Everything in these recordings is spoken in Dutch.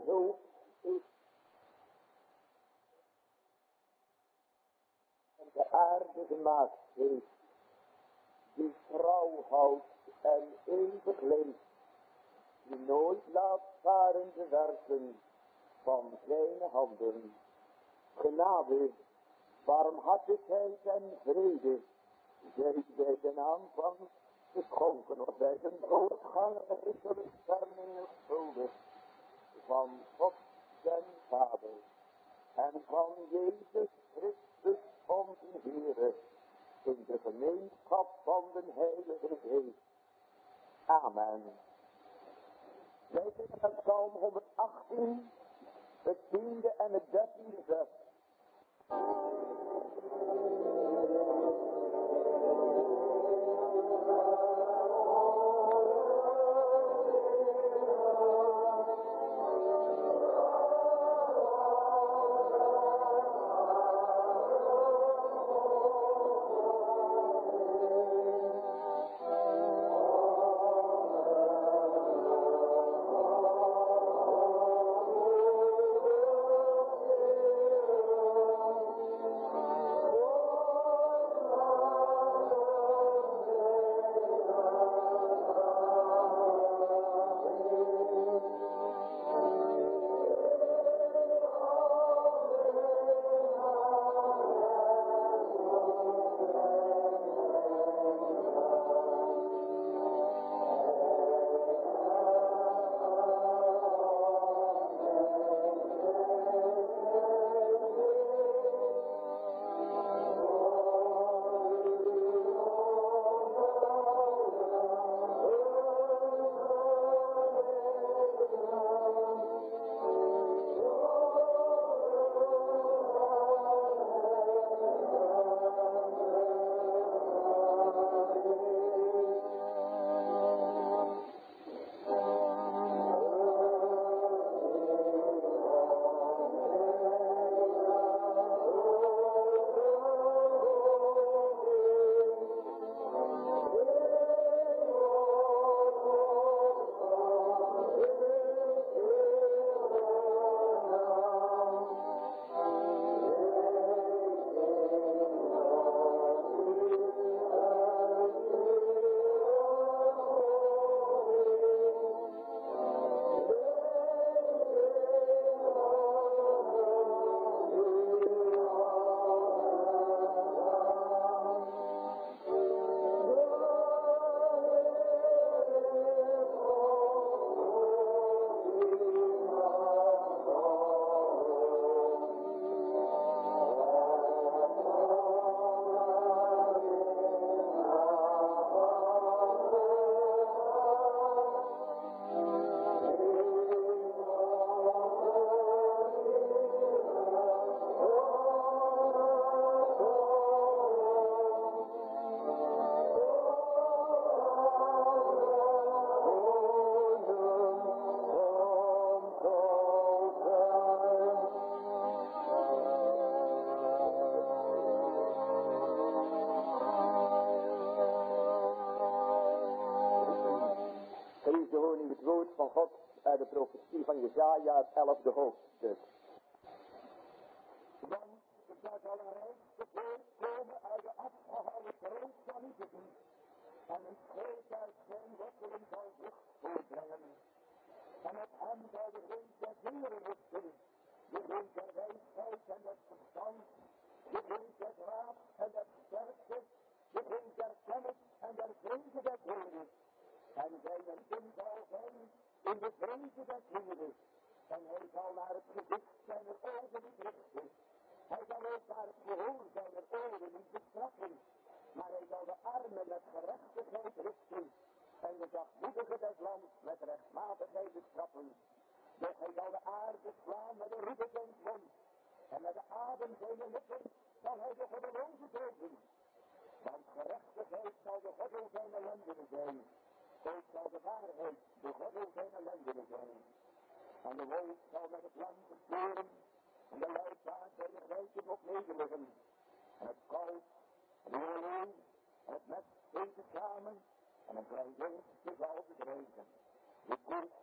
zo is. En de aarde gemaakt heeft, die trouw houdt en eeuwig leeft, die nooit laat varen de werken van zijn handen. Genade, barmhartigheid en vrede, zij bij den aanvang geschonken wordt bij zijn doodgang rijkelijk vermenigvuldigd van God den Vader en van Jezus Christus onze Heere in de gemeenschap van de Heilige Geest. Amen. Wij zitten met Psalm 118, het 10e en het 13e vers. De profetie van Jesaja, het 11e hoofdstuk. Want er zal een rijk voortkomen uit de afgehouden kroon van Egypte, en een scheet uit zijn wortelen zal vrucht voortbrengen. En op hem zal de wind der Heeren rusten, de wind der wijsheid en des verstands, de wind des raads en des sterkte, de wind der kennis en der vrede des Heeren. En zijn zin zal zijn in de vrede des Heeren, en hij zal naar het gezicht zijner ogen niet richten. Hij zal ook naar het gehoor zijner oren niet bestraffen, maar hij zal de armen met gerechtigheid richten, en de zachtmoedigen des lands met rechtmatigheid bestraffen. Doch hij zal de aarde slaan met de roepen zijn mond, en met de adem zijner lippen zal hij de goddelozen doden. Want gerechtigheid zal de goddel zijner lendenen zijn. Ook zal de waarheid de goddel zijner lendenen zijn. En de wolf zal met het lam verstoren, en de luipaard zal de grijpen op nederliggen. En het kalf, de leeuw, en het mes eten samen, en een klein jongetje zal bedreigen. De koe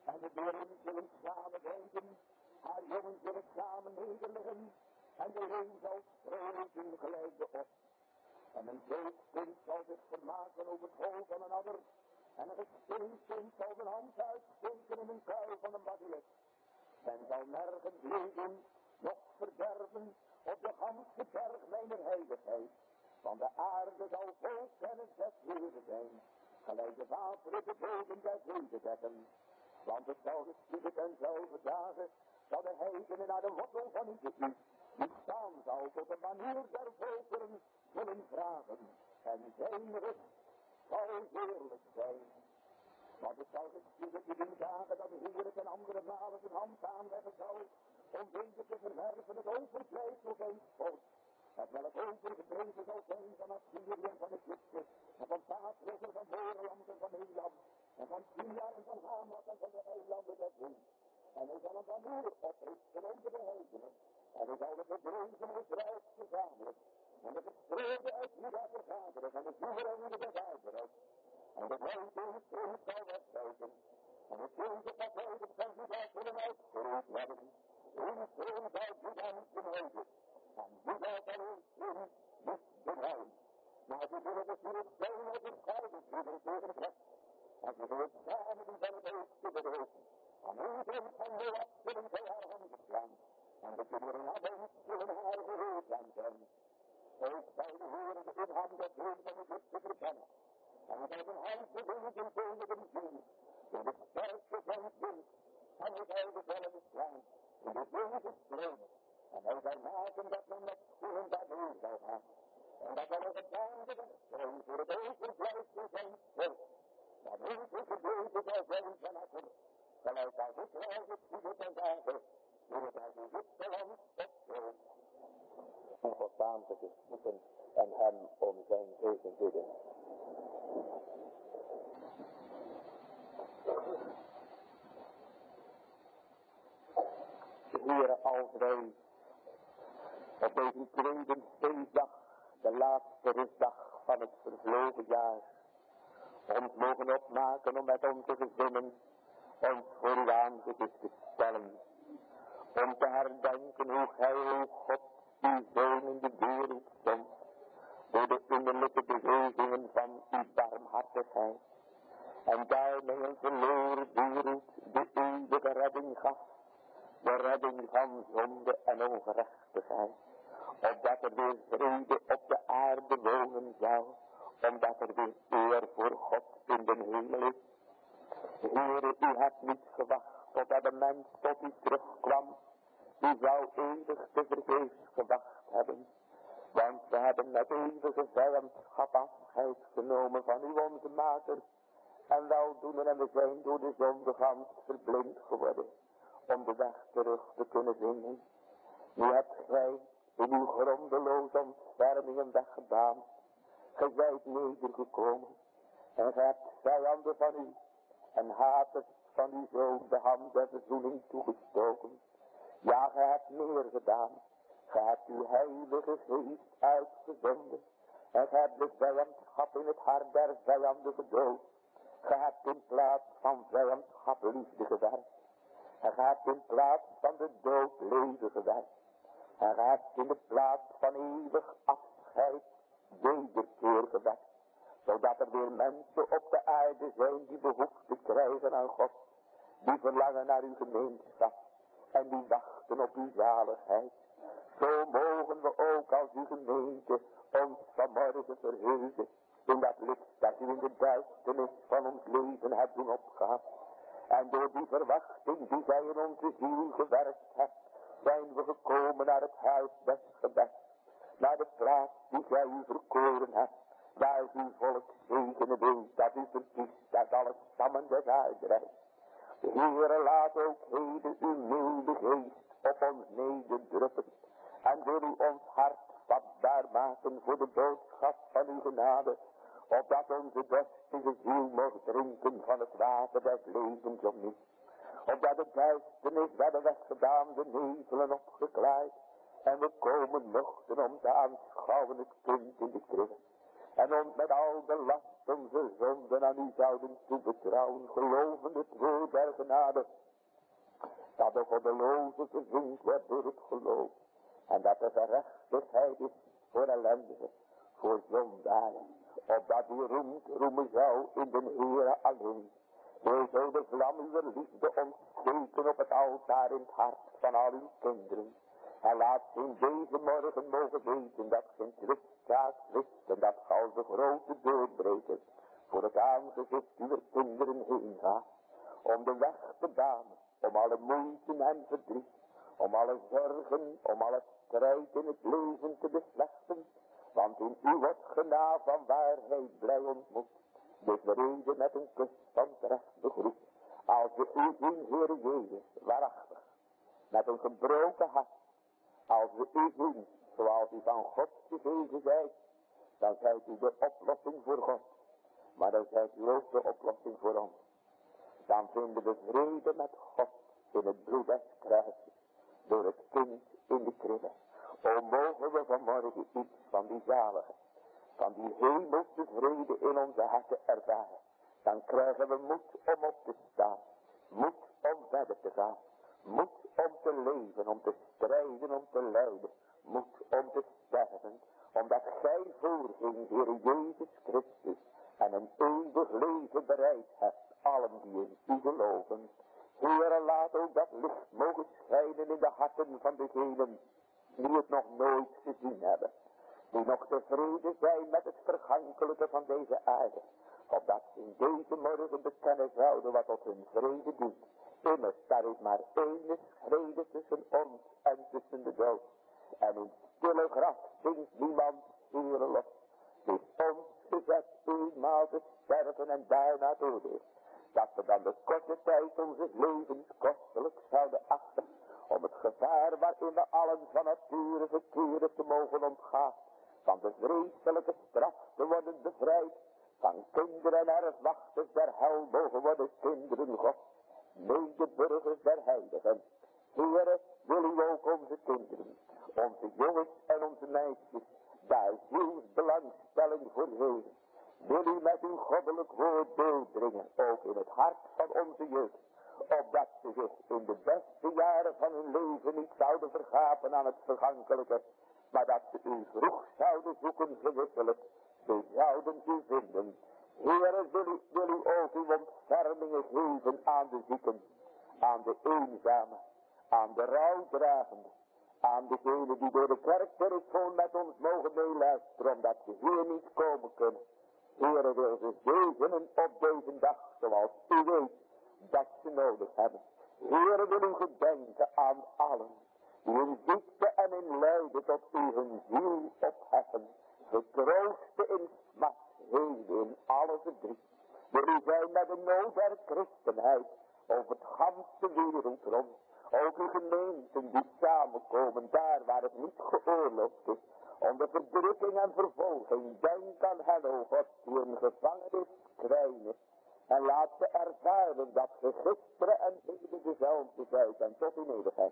En de deuren zullen samen denken, haar jongen zullen samen nederliggen, en de een zal strozen gelijk de os. En een doodskind zal zich vermaken over het hoofd van een adder, en een gesteenskind zal zijn hand uitsteken in een kuil van een basilis. Men zal nergens leven, noch verderven, op de ganse berg mijner heiligheid. Want de aarde zal vol kennis des Heeren zijn, gelijk de wateren de bodem der zee bedekken. Want het zal geschieden tenzelfde dagen, dat de heidenen naar de wortel van Egypte, die staan zal tot de manier der volkeren, zullen vragen. En zijn rust zal heerlijk zijn. Want het zal geschieden in die dagen dat de Heer ten andere malen zijn hand aanleggen zal, om deze te verwerven het overblijfsel zijn volk. Het welk overgebleven zal zijn van Assyrië en van Egypte, en van Patrus en van Moreland en van Elam, en van Syria en van Hamat en van de eilanden der zee. En hij zal een banier oprichten over de heidenen, en hij zal de verdreven Israël verzamelen, en de verstrooide uit Juda vergaderen, en de soevereinen des aardrijks. En de heilige troon zal wegwijzen, en het deze partijden van Juda zullen uitgeroeid worden. Hun troon zal Juda niet benijden, en Juda zal hun troon niet benijden. Maar ze zullen natuurlijk zijn uit de schouders tegen tegentrek, en ze zullen samen die van het oosten bedrogen. En iedereen van de wat zullen zij haar handen slaan, en de kinderen hebben zullen haar gehoorzaam zijn. Ook zal de Heer de inham des Heeren van Egypte verkennen. En hij zal zijn hand bedoelen ten koningen zien, in de sterkste van het wind, en hij zal de velden slaan, in de zee stroom. En hij zal maken dat men met schoenen daardoor zal gaan. En dat alle gedaande wegstroom voor het overblijfsel zijn volk. Dat deze gedeelte zal zijn van Akker, gelijk als Israël geschieden ten dagen, door het uit Egypte land opgeeft. En God samen te snoepen en hem om zijn zegen bidden. Heere, als wij op deze tweede feestdag, de laatste rustdag van het vervlogen jaar, ons mogen opmaken om met onze gezinnen ons voor uw aangezicht te stellen, om te herdenken hoe gij, o God, uw Zoon in de wereld zond, door de innerlijke bewegingen van uw barmhartigheid, en daarmee een verloren wereld de eeuwige redding gaf, de redding van zonde en ongerechtigheid, opdat er weer vrede op de aarde wonen zou, omdat er weer eer voor God in de hemel is. Heere, u hebt niet gewacht totdat de mens tot u terugkwam. U zou eeuwig te vergeefs gewacht hebben, want we hebben met eeuwige vijandschap afscheid genomen van u onze maker, en weldoener, en we zijn door de zonde gans verblind geworden, om de weg terug te kunnen vinden. Nu hebt gij in uw grondeloze ontfermingen weggebaand. Gij zijt nedergekomen, en gij hebt vijanden van u, en haters van uw Zoon de hand der verzoening toegestoken. Ja, gij hebt meer gedaan. Gij hebt uw heilige geest uitgezonden, en gij hebt de vijandschap in het hart der vijanden gedood. Gij hebt in plaats van vijandschap liefde gewerkt, en gij hebt in plaats van de dood leven gewerkt, en gij hebt in de plaats van eeuwig afscheid wederkeer gewekt, zodat er weer mensen op de aarde zijn die behoefte krijgen aan God, die verlangen naar uw gemeenschap en die wachten op uw zaligheid. Zo mogen we ook als uw gemeente ons vanmorgen verheugen in dat licht dat u in de duisternis van ons leven hebt doen opgaan. En door die verwachting die gij in onze ziel gewerkt hebt, zijn we gekomen naar het huis des gebeds, naar de plaats die gij u verkoren hebt, waar uw volk zegenen wil, dat u verkiest uit alle stammen des aardrijks. De Heere, laat ook heden uw milde geest op ons nederdrukken, en wil u ons hart vatbaar maken voor de boodschap van uw genade, opdat onze dorstige ziel mocht drinken van het water des levens opnieuw. Opdat de duisternis werden weggedaan, de nevelen opgeklaaid, en we komen mochten om te aanschouwen het kind in de kribbe. En ons met al de last onze zonden aan u zouden toebetrouwen, geloven het woord der genade, dat de goddeloze verzoend wordt door het geloof. En dat de gerechtigheid is voor ellendigen, voor zondaren, opdat u roemen zou in de Heere alleen. Zo zou de vlam uw liefde ontsteken op het altaar in het hart van al uw kinderen. En laat ze in deze morgen mogen weten dat geen twistzaak wist en dat als de grote doorbreker voor het aangezicht uw kinderen heen gaat. Om de weg te banen, om alle moeite en verdriet, om alle zorgen, om alle strijd in het leven te beslechten. Want in u wordt genade van waarheid blij ontmoet. De vrede met een kus van terecht begroet. Als we u zien, Heere Jezus, waarachtig, met een gebroken hart. Als we u zien, zoals u van God gegeven zijt, dan zijt u de oplossing voor God. Maar dan zijt u ook de oplossing voor ons. Dan vinden we vrede met God in het bloed des kruises, door het kind in de kribbe. O mogen we vanmorgen iets van die zalige, van die hemelse vrede in onze harten ervaren. Dan krijgen we moed om op te staan, moed om verder te gaan, moed om te leven, om te strijden, om te lijden, moed om te sterven, omdat gij voorging, Heer Jezus Christus, en een eeuwig leven bereid hebt, allen die in u geloven. Heere, laat ook dat licht mogen schijnen in de harten van degenen die het nog nooit gezien hebben, die nog tevreden zijn met het vergankelijke van deze aarde, opdat ze in deze morgen bekennen zouden wat tot hun vrede dient. Immers, daar is maar één schrede tussen ons en tussen de dood. En in stille graf zingt niemand Heere lof. Het is ons gezet eenmaal te sterven en daarna te oordeel. Dat we dan de korte tijd onze levens kostelijk zouden achten, om het gevaar waarin we allen van nature verkeren te mogen ontgaan, van de vreselijke straf te worden bevrijd, van kinderen en erfwachters der hel mogen worden kinderen God, medeburgers der heiligen. Heere, wil u ook onze kinderen, onze jongens en onze meisjes, daar zielsbelangstelling voor geven. Wil u met uw goddelijk woord doordringen, ook in het hart van onze jeugd, opdat ze zich in de beste jaren van hun leven niet zouden vergapen aan het vergankelijke, maar dat ze u vroeg zouden zoeken gewisselijk, ze zouden u vinden. Heere, wil u ook uw ontfermingen geven aan de zieken, aan de eenzamen, aan de rouwdragenden, aan degenen die door de kerktelefoon met ons mogen meeluisteren, omdat ze hier niet komen kunnen. Heere, wil ze zegenen op deze dag, zoals u weet dat ze nodig hebben. Heere, wil u gedenken aan allen die in ziekte en in lijden tot u hun ziel opheffen, vertroosten in smat, heden in alle verdriet. Wil u zijn met de nood der christenheid over het ganse wereld rond. Ook uw gemeenten die samenkomen daar waar het niet geoorloofd is, onder verdrukking en vervolging. Denk aan hen, o God, die in gevangenis krijgen. En laat ze ervaren dat ge gisteren en heden dezelfde zijt en tot in eeuwigheid.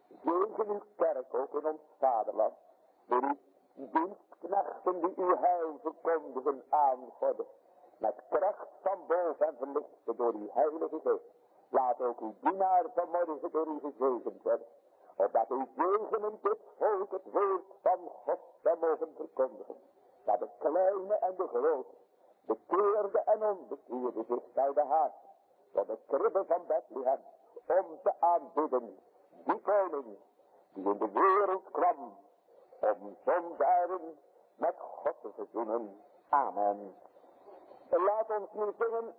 Zegen uw kerk ook in ons vaderland. Door uw dienstknechten die uw heil verkondigen aangodden. Met kracht van boven en verlichten door uw heilige geest. Laat ook uw dienaar vanmorgen door u gezegend worden. Opdat uw zegenen dit volk het woord van God zou mogen verkondigen. Dat de kleine en de grote, bekeerde en onbekeerde zich zouden haasten. Tot de kribbe van Bethlehem. Om te aanbidden die koning die in de wereld kwam. Om zondaren met God te verzoenen. Amen. En laat ons nu zingen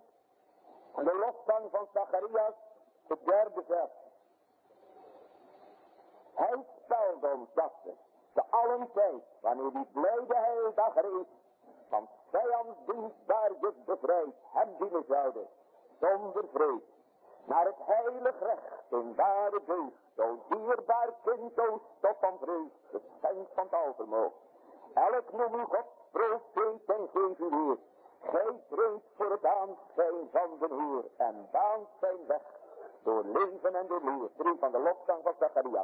de lofzang van Zacharias, het derde vers. Hij spelde ons dat we te allen tijd, wanneer die blijde heildag er is, van vijands dienstbaar juk bevrijd, hem dienen zouden, zonder vrees, naar het heilig recht, in ware deugd, o dierbaar kind, o stof van vrees, geschenk van het alvermogen. Elk noem u God, profeet en geef u weer. Gij treedt voor het aanschijn van de Heer en baant zijn weg door leven en door leer. 3 van de lofzang van Zacharias.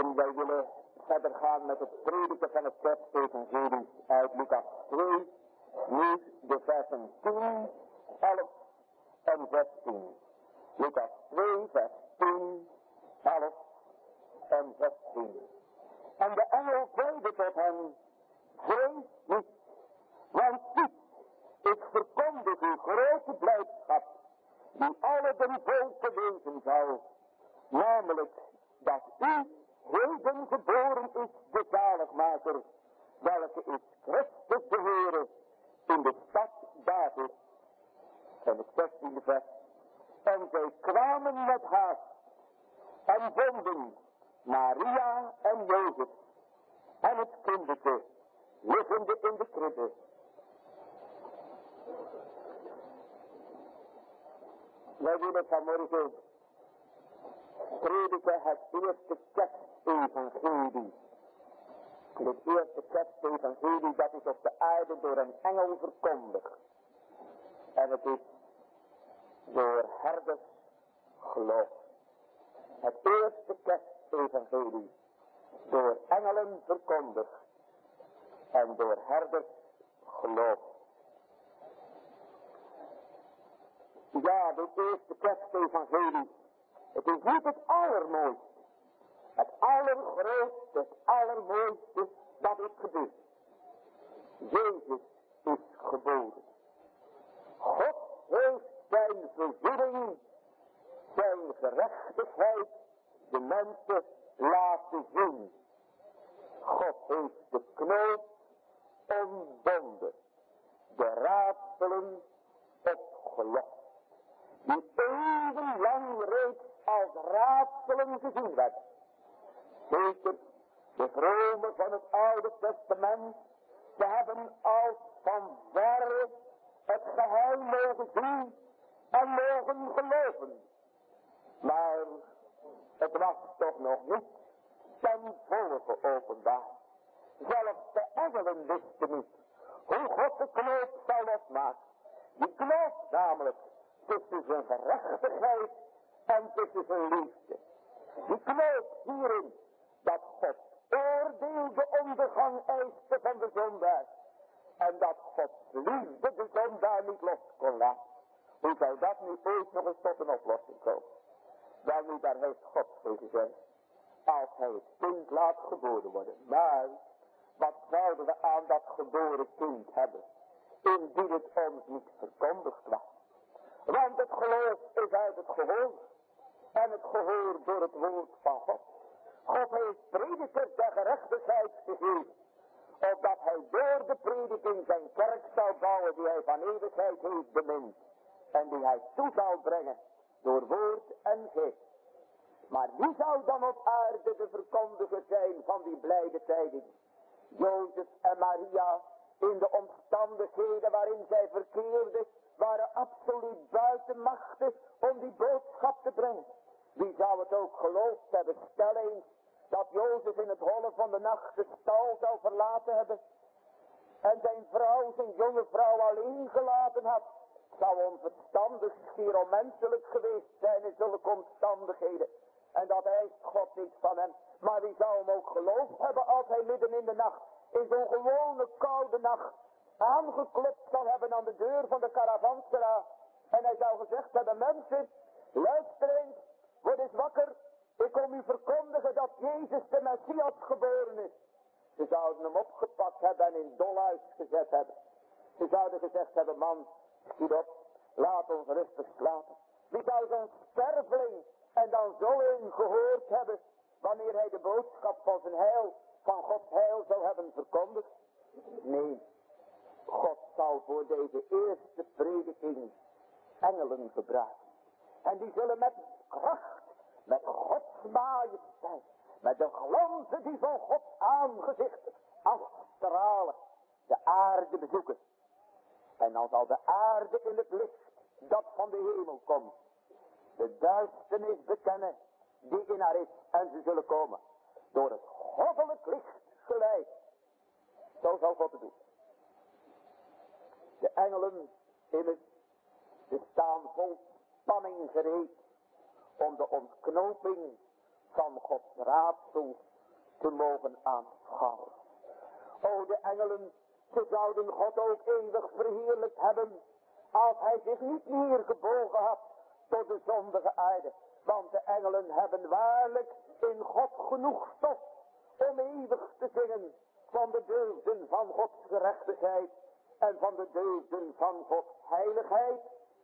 En wij willen verder gaan met het prediken van het kerstevangelie uit Lucas 2. Nu de versen 10, 11 en 16. Lucas 2 vers 10, 11 en 16. En de engel zeide tot hem, vrees niet, want ziet, ik verkondig u grote blijdschap, die alle den volken wezen zal, namelijk dat u heden geboren is de zaligmaker, welke is Christus de Heere, in de stad David. En het 16e vers. En zij kwamen met haast en vonden Maria en Jozef en het kindertje liggende in de kribbe. Wij willen vanmorgen prediken het eerste kerstevangelie. Het eerste kerstevangelie dat is op de aarde door een engel verkondigd. En het is door herders geloof. Het eerste kerstevangelie door engelen verkondigd en door herders geloof. Ja, het eerste kerstevangelie. Het is niet het allermooiste. Het allergrootste, het allermooiste dat is gebeurd. Jezus is geboren. God heeft zijn verzoening, zijn gerechtigheid, de mensen laten zien. God heeft de knoop ontbonden, de raadselen opgelost, die eeuwenlang reeds als raadselen gezien werd. Zeker de vromen van het Oude Testament, ze hebben als van verre het geheim mogen zien en mogen geloven. Maar het was toch nog niet ten volle geopenbaard. Zelfs de engelen wisten niet hoe God de knoop zou losmaken. Die knoop namelijk tussen zijn gerechtigheid en tussen zijn liefde. Die knoop hierin dat God oordeel de ondergang eiste van de zondaar. En dat Gods liefde de zondaar niet los kon laten. Hoe zou dat nu ooit nog eens tot een oplossing komen? Wel nu, daar heeft God voor gezegd. Als hij het kind laat geboren worden. Maar, wat zouden we aan dat geboren kind hebben? Indien het ons niet verkondigd was. Want het geloof is uit het gehoor. En het gehoor door het woord van God. God heeft predikers der gerechtigheid gegeven. Opdat hij door de prediking zijn kerk zou bouwen die hij van eeuwigheid heeft bemind. En die hij toe zal brengen door woord en geest. Maar wie zou dan op aarde de verkondiger zijn van die blijde tijding? Jozef en Maria in de omstandigheden waarin zij verkeerden waren absoluut buiten machten om die boodschap te brengen. Wie zou het ook geloofd hebben? Stel eens dat Jozef in het holle van de nacht de stal zou verlaten hebben. En zijn vrouw, zijn jonge vrouw alleen gelaten had. Het zou onverstandig, schier onmenselijk geweest zijn in zulke omstandigheden. En dat eist God niet van hem. Maar wie zou hem ook geloofd hebben als hij midden in de nacht, in zo'n gewone koude nacht, aangeklopt zou hebben aan de deur van de karavanseraad. En hij zou gezegd hebben, mensen, luister eens, word eens wakker. Ik kom u verkondigen dat Jezus de Messias geboren is. Ze zouden hem opgepakt hebben en in dolhuis gezet hebben. Ze zouden gezegd hebben, man, schiet op, laat ons rustig slapen. Wie zou zo'n sterveling en dan zo een gehoord hebben, wanneer hij de boodschap van zijn heil, van Gods heil zou hebben verkondigd? Nee, God zal voor deze eerste prediking engelen gebruiken. En die zullen met kracht, met Gods majesteit, met de glanzen die van Gods aangezicht afstralen, de aarde bezoeken. En dan zal de aarde in het licht dat van de hemel komt, de duisternis bekennen die in haar is. En ze zullen komen door het goddelijk licht geleid. Zo zal God het doen. De engelen immers, ze staan vol spanning gereed om de ontknoping van Gods raadsel te mogen aanschouwen. O, de engelen, ze zouden God ook eeuwig verheerlijkt hebben, als hij zich niet meer gebogen had tot de zondige aarde. Want de engelen hebben waarlijk in God genoeg stof om eeuwig te zingen van de deugden van Gods gerechtigheid en van de deugden van Gods heiligheid.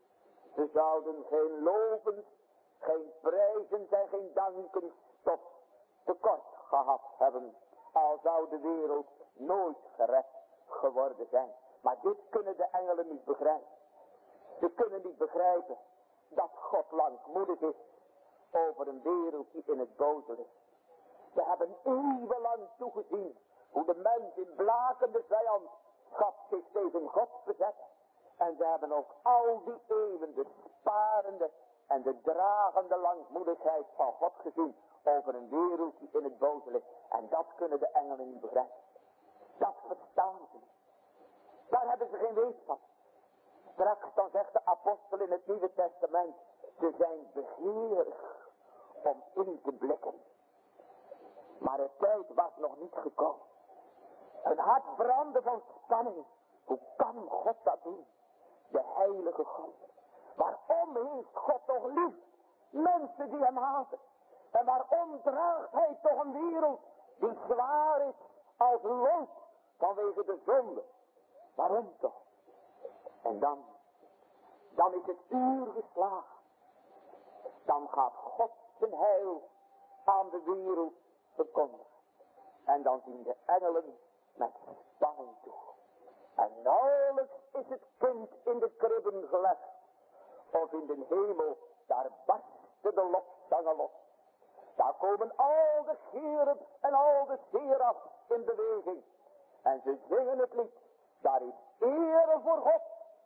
Ze zouden geen lovend, geen prijzend en geen dankenstof tekort gehad hebben, al zou de wereld nooit gered geworden zijn. Maar dit kunnen de engelen niet begrijpen. Ze kunnen niet begrijpen dat God langmoedig is over een wereld die in het boze ligt. Ze hebben eeuwenlang toegezien hoe de mens in blakende vijandschap zich tegen God verzet. En ze hebben ook al die eeuwen de sparende en de dragende langmoedigheid van God gezien over een wereld die in het boze ligt. En dat kunnen de engelen niet begrijpen. Dat verstaan ze niet. Daar hebben ze geen weet van. Straks dan zegt de apostel in het Nieuwe Testament, ze zijn begeerig om in te blikken. Maar de tijd was nog niet gekomen. Een hart brandde van spanning. Hoe kan God dat doen? De heilige God. Waarom heeft God toch lief mensen die hem haten? En waarom draagt hij toch een wereld die zwaar is als lood vanwege de zonde? Waarom toch? En dan is het uur geslagen. Dan gaat God zijn heil aan de wereld verkondigen. En dan zien de engelen met spanning toe. En nauwelijks is het kind in de kribben gelegd, of in de hemel, daar barsten de lofzangen los. Daar komen al de cherubs en al de serafs in beweging. En ze zingen het lied, daar is ere voor God.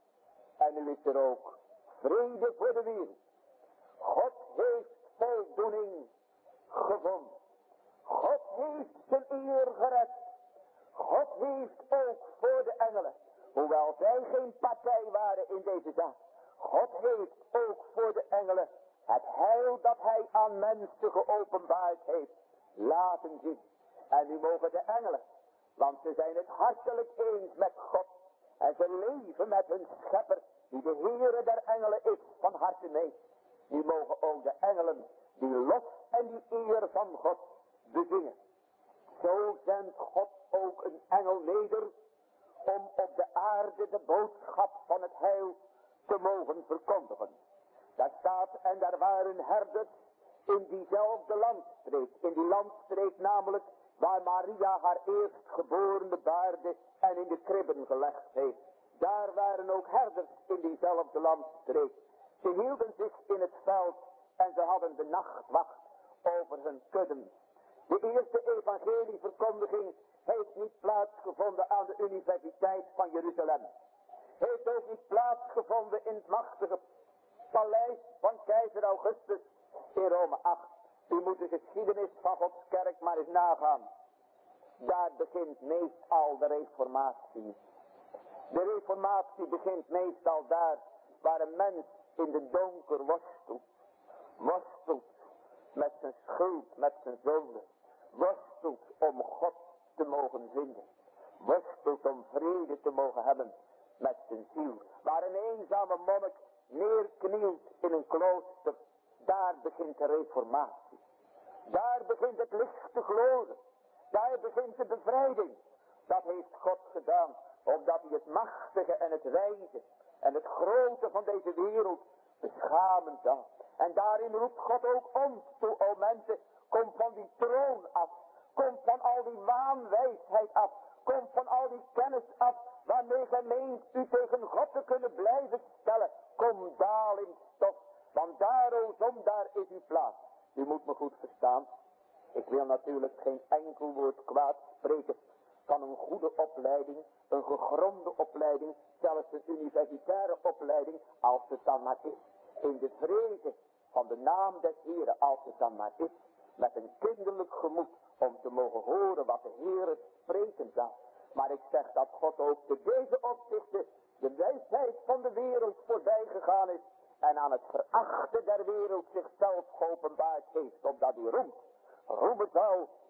En nu is er ook vrede voor de wereld. God heeft voldoening gevonden. God heeft zijn eer gered. God heeft ook voor de engelen, hoewel zij geen partij waren in deze zaak, God heeft ook voor de engelen het heil dat hij aan mensen geopenbaard heeft laten zien. En nu mogen de engelen, want ze zijn het hartelijk eens met God en ze leven met hun schepper, die de Heere der engelen is, van harte mee. Nu mogen ook de engelen die lof en die eer van God bezingen. Zo zendt God ook een engel neder om op de aarde de boodschap van het heil te mogen verkondigen. Daar staat, en daar waren herders in diezelfde landstreek. In die landstreek namelijk waar Maria haar eerstgeborene baarde en in de kribben gelegd heeft. Daar waren ook herders in diezelfde landstreek. Ze hielden zich in het veld en ze hadden de nachtwacht over hun kudden. De eerste evangelieverkondiging heeft niet plaatsgevonden aan de Universiteit van Jeruzalem. Heeft ook niet plaatsgevonden in het machtige paleis van keizer Augustus in Rome 8. U moet de geschiedenis van Gods kerk maar eens nagaan. Daar begint meestal de reformatie. De reformatie begint meestal daar waar een mens in de donker worstelt met zijn schuld, met zijn zonde. Worstelt om God te mogen vinden. Worstelt om vrede te mogen hebben met zijn ziel. Waar een eenzame monnik neerknielt in een klooster, daar begint de reformatie. Daar begint het licht te gloren. Daar begint de bevrijding. Dat heeft God gedaan, omdat hij het machtige en het wijze en het grote van deze wereld beschamen zou. En daarin roept God ook ons toe, o mensen, kom van die troon af. Kom van al die waanwijsheid af. Kom van al die kennis af, waarmee gij meent u tegen God te kunnen blijven stellen. Kom daal in stof, want daar, o zondaar, is uw plaats. U moet me goed verstaan. Ik wil natuurlijk geen enkel woord kwaad spreken van een goede opleiding, een gegronde opleiding, zelfs een universitaire opleiding, als het dan maar is. In de vrede van de naam des Heeren, als het dan maar is, met een kinderlijk gemoed, om te mogen horen wat de Heere spreken zal. Maar ik zeg dat God ook te deze opzichten de wijsheid van de wereld voorbij gegaan is en aan het verachten der wereld zichzelf geopenbaard heeft, opdat hij roemt. Roemen zou in de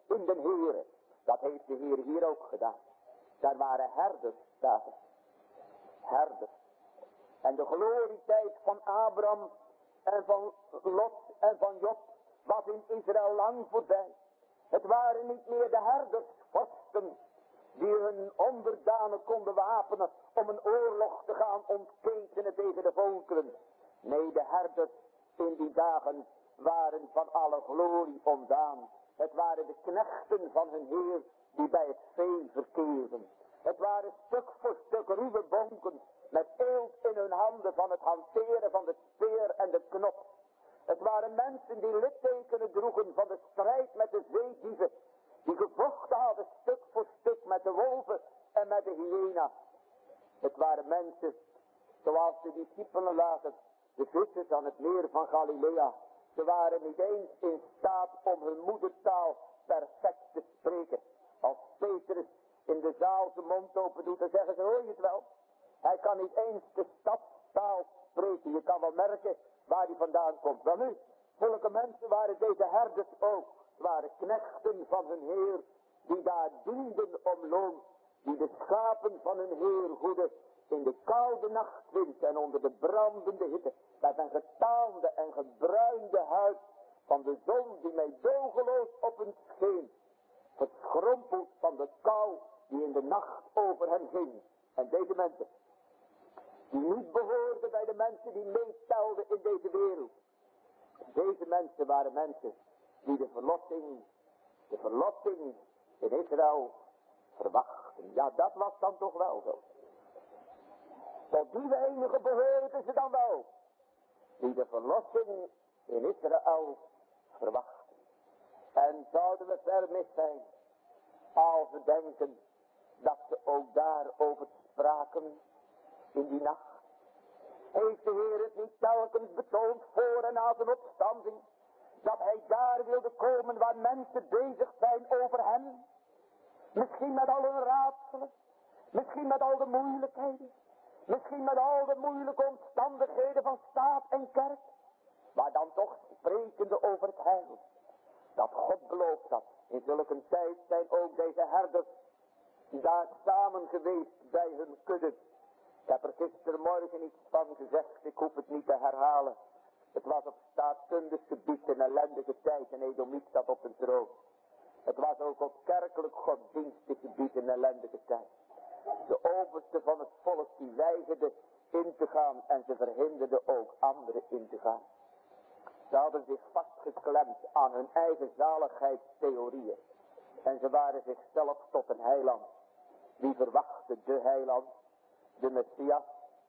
heren. Dat heeft de Heer hier ook gedaan. Daar waren herders, staat er. Herders. En de glorietijd van Abraham en van Lot en van Job was in Israël lang voorbij. Het waren niet meer de herdersvorsten die hun onderdanen konden wapenen om een oorlog te gaan ontketenen tegen de volkeren. Nee, de herders in die dagen waren van alle glorie ontdaan. Het waren de knechten van hun Heer die bij het vee verkeerden. Het waren stuk voor stuk ruwe bonken met eelt in hun handen van het hanteren van de speer en de knop. Het waren mensen die littekenen droegen van de strijd met de zeedieven, die gevochten hadden stuk voor stuk met de wolven en met de hyena. Het waren mensen zoals de discipelen later, de vissers aan het meer van Galilea. Ze waren niet eens in staat om hun moedertaal perfect te spreken. Als Petrus in de zaal zijn mond open doet, dan zeggen ze, hoor je het wel? Hij kan niet eens de stadstaal spreken. Je kan wel merken waar hij vandaan komt. Wel nu, zulke mensen waren deze herders ook. Het waren knechten van hun Heer, die daar dienden om loon. Die de schapen van hun Heer hoeden in de koude nachtwind en onder de brandende hitte. Met een getaande en gebruinde huid van de zon die mij dogeloos op hen scheen. Verschrompeld van de kou die in de nacht over hen ging. En deze mensen, die niet behoorden bij de mensen die meetelden in deze wereld. Deze mensen waren mensen die de verlossing in Israël verwachten. Ja, dat was dan toch wel zo. Tot die enige behoorden ze dan wel. Die de verlossing in Israël verwachten. En zouden we vermis zijn als we denken dat ze ook daarover spraken in die nacht. Heeft de Heer het niet telkens betoond voor en na zijn opstanding, dat hij daar wilde komen waar mensen bezig zijn over hem? Misschien met al hun raadselen, misschien met al de moeilijkheden, misschien met al de moeilijke omstandigheden van staat en kerk, maar dan toch sprekende over het heil. Dat God belooft had. In zulke tijd zijn ook deze herders daar samen geweest bij hun kudde. Ik heb er gistermorgen iets van gezegd, ik hoef het niet te herhalen. Het was op staatkundig gebied een ellendige tijd en Edomiet zat op een troon. Het was ook op kerkelijk godsdienstig gebied een ellendige tijd. De overste van het volk die weigerde in te gaan en ze verhinderde ook anderen in te gaan. Ze hadden zich vastgeklemd aan hun eigen zaligheidstheorieën. En ze waren zichzelf tot een heiland. Wie verwachtte de heiland, de Messias?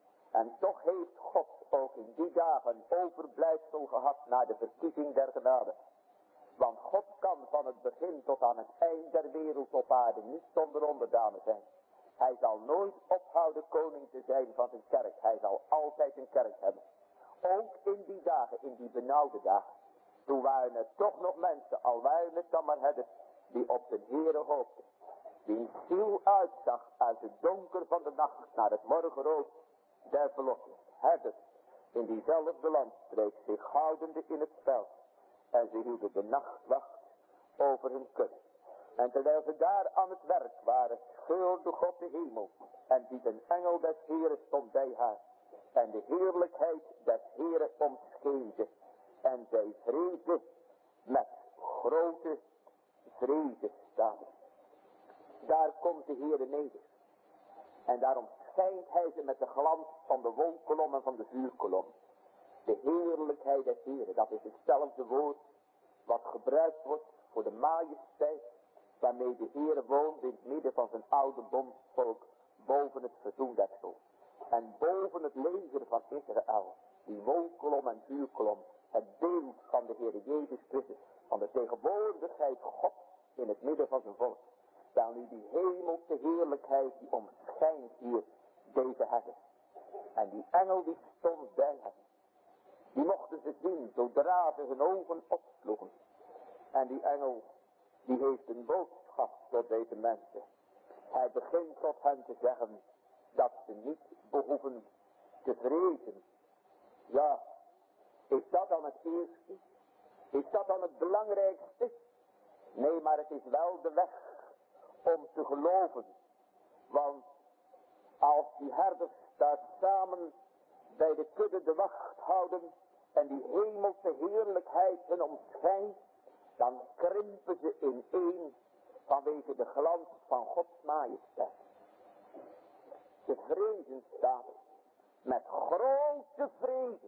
En toch heeft God ook in die dagen overblijfsel gehad naar de verkiezing der genade. Want God kan van het begin tot aan het eind der wereld op aarde niet zonder onderdanen zijn. Hij zal nooit ophouden koning te zijn van zijn kerk. Hij zal altijd een kerk hebben. Ook in die dagen, in die benauwde dagen. Toen waren er toch nog mensen, al waren het dan maar herders, die op de Heere hoopten. Die ziel uitzag uit het donker van de nacht naar het morgenrood der verlossing. Herders in diezelfde landstreek zich houdende in het spel. En ze hielden de nachtwacht over hun kudde. En terwijl ze daar aan het werk waren, scheurde God de hemel. En ziet een engel des Heeren stond bij haar. En de heerlijkheid des Heeren omscheen ze. En zij vreesde met grote vrezen staan. Daar komt de Heere neder. En daarom schijnt hij ze met de glans van de wolkolom en van de vuurkolom. De heerlijkheid des Heeren, dat is hetzelfde woord wat gebruikt wordt voor de majesteit waarmee de Heere woont in het midden van zijn oude bondsvolk boven het verzoendeksel. En boven het leger van Israël, die wolkolom en vuurkolom, het beeld van de Heere Jezus Christus, van de tegenwoordigheid God in het midden van zijn volk. Wel nu die hemelse heerlijkheid die omschijnt hier deze herders. En die engel die stond bij hen. Die mochten ze zien zodra ze hun ogen opsloegen. En die engel die heeft een boodschap tot deze mensen. Hij begint tot hen te zeggen dat ze niet behoeven te vrezen. Ja, is dat dan het eerste? Is dat dan het belangrijkste? Nee, maar het is wel de weg om te geloven. Want als die herders daar samen bij de kudde de wacht houden en die hemelse heerlijkheid hun omschijnt, dan krimpen ze ineen vanwege de glans van Gods majesteit. Ze vrezen staat met grote vrede.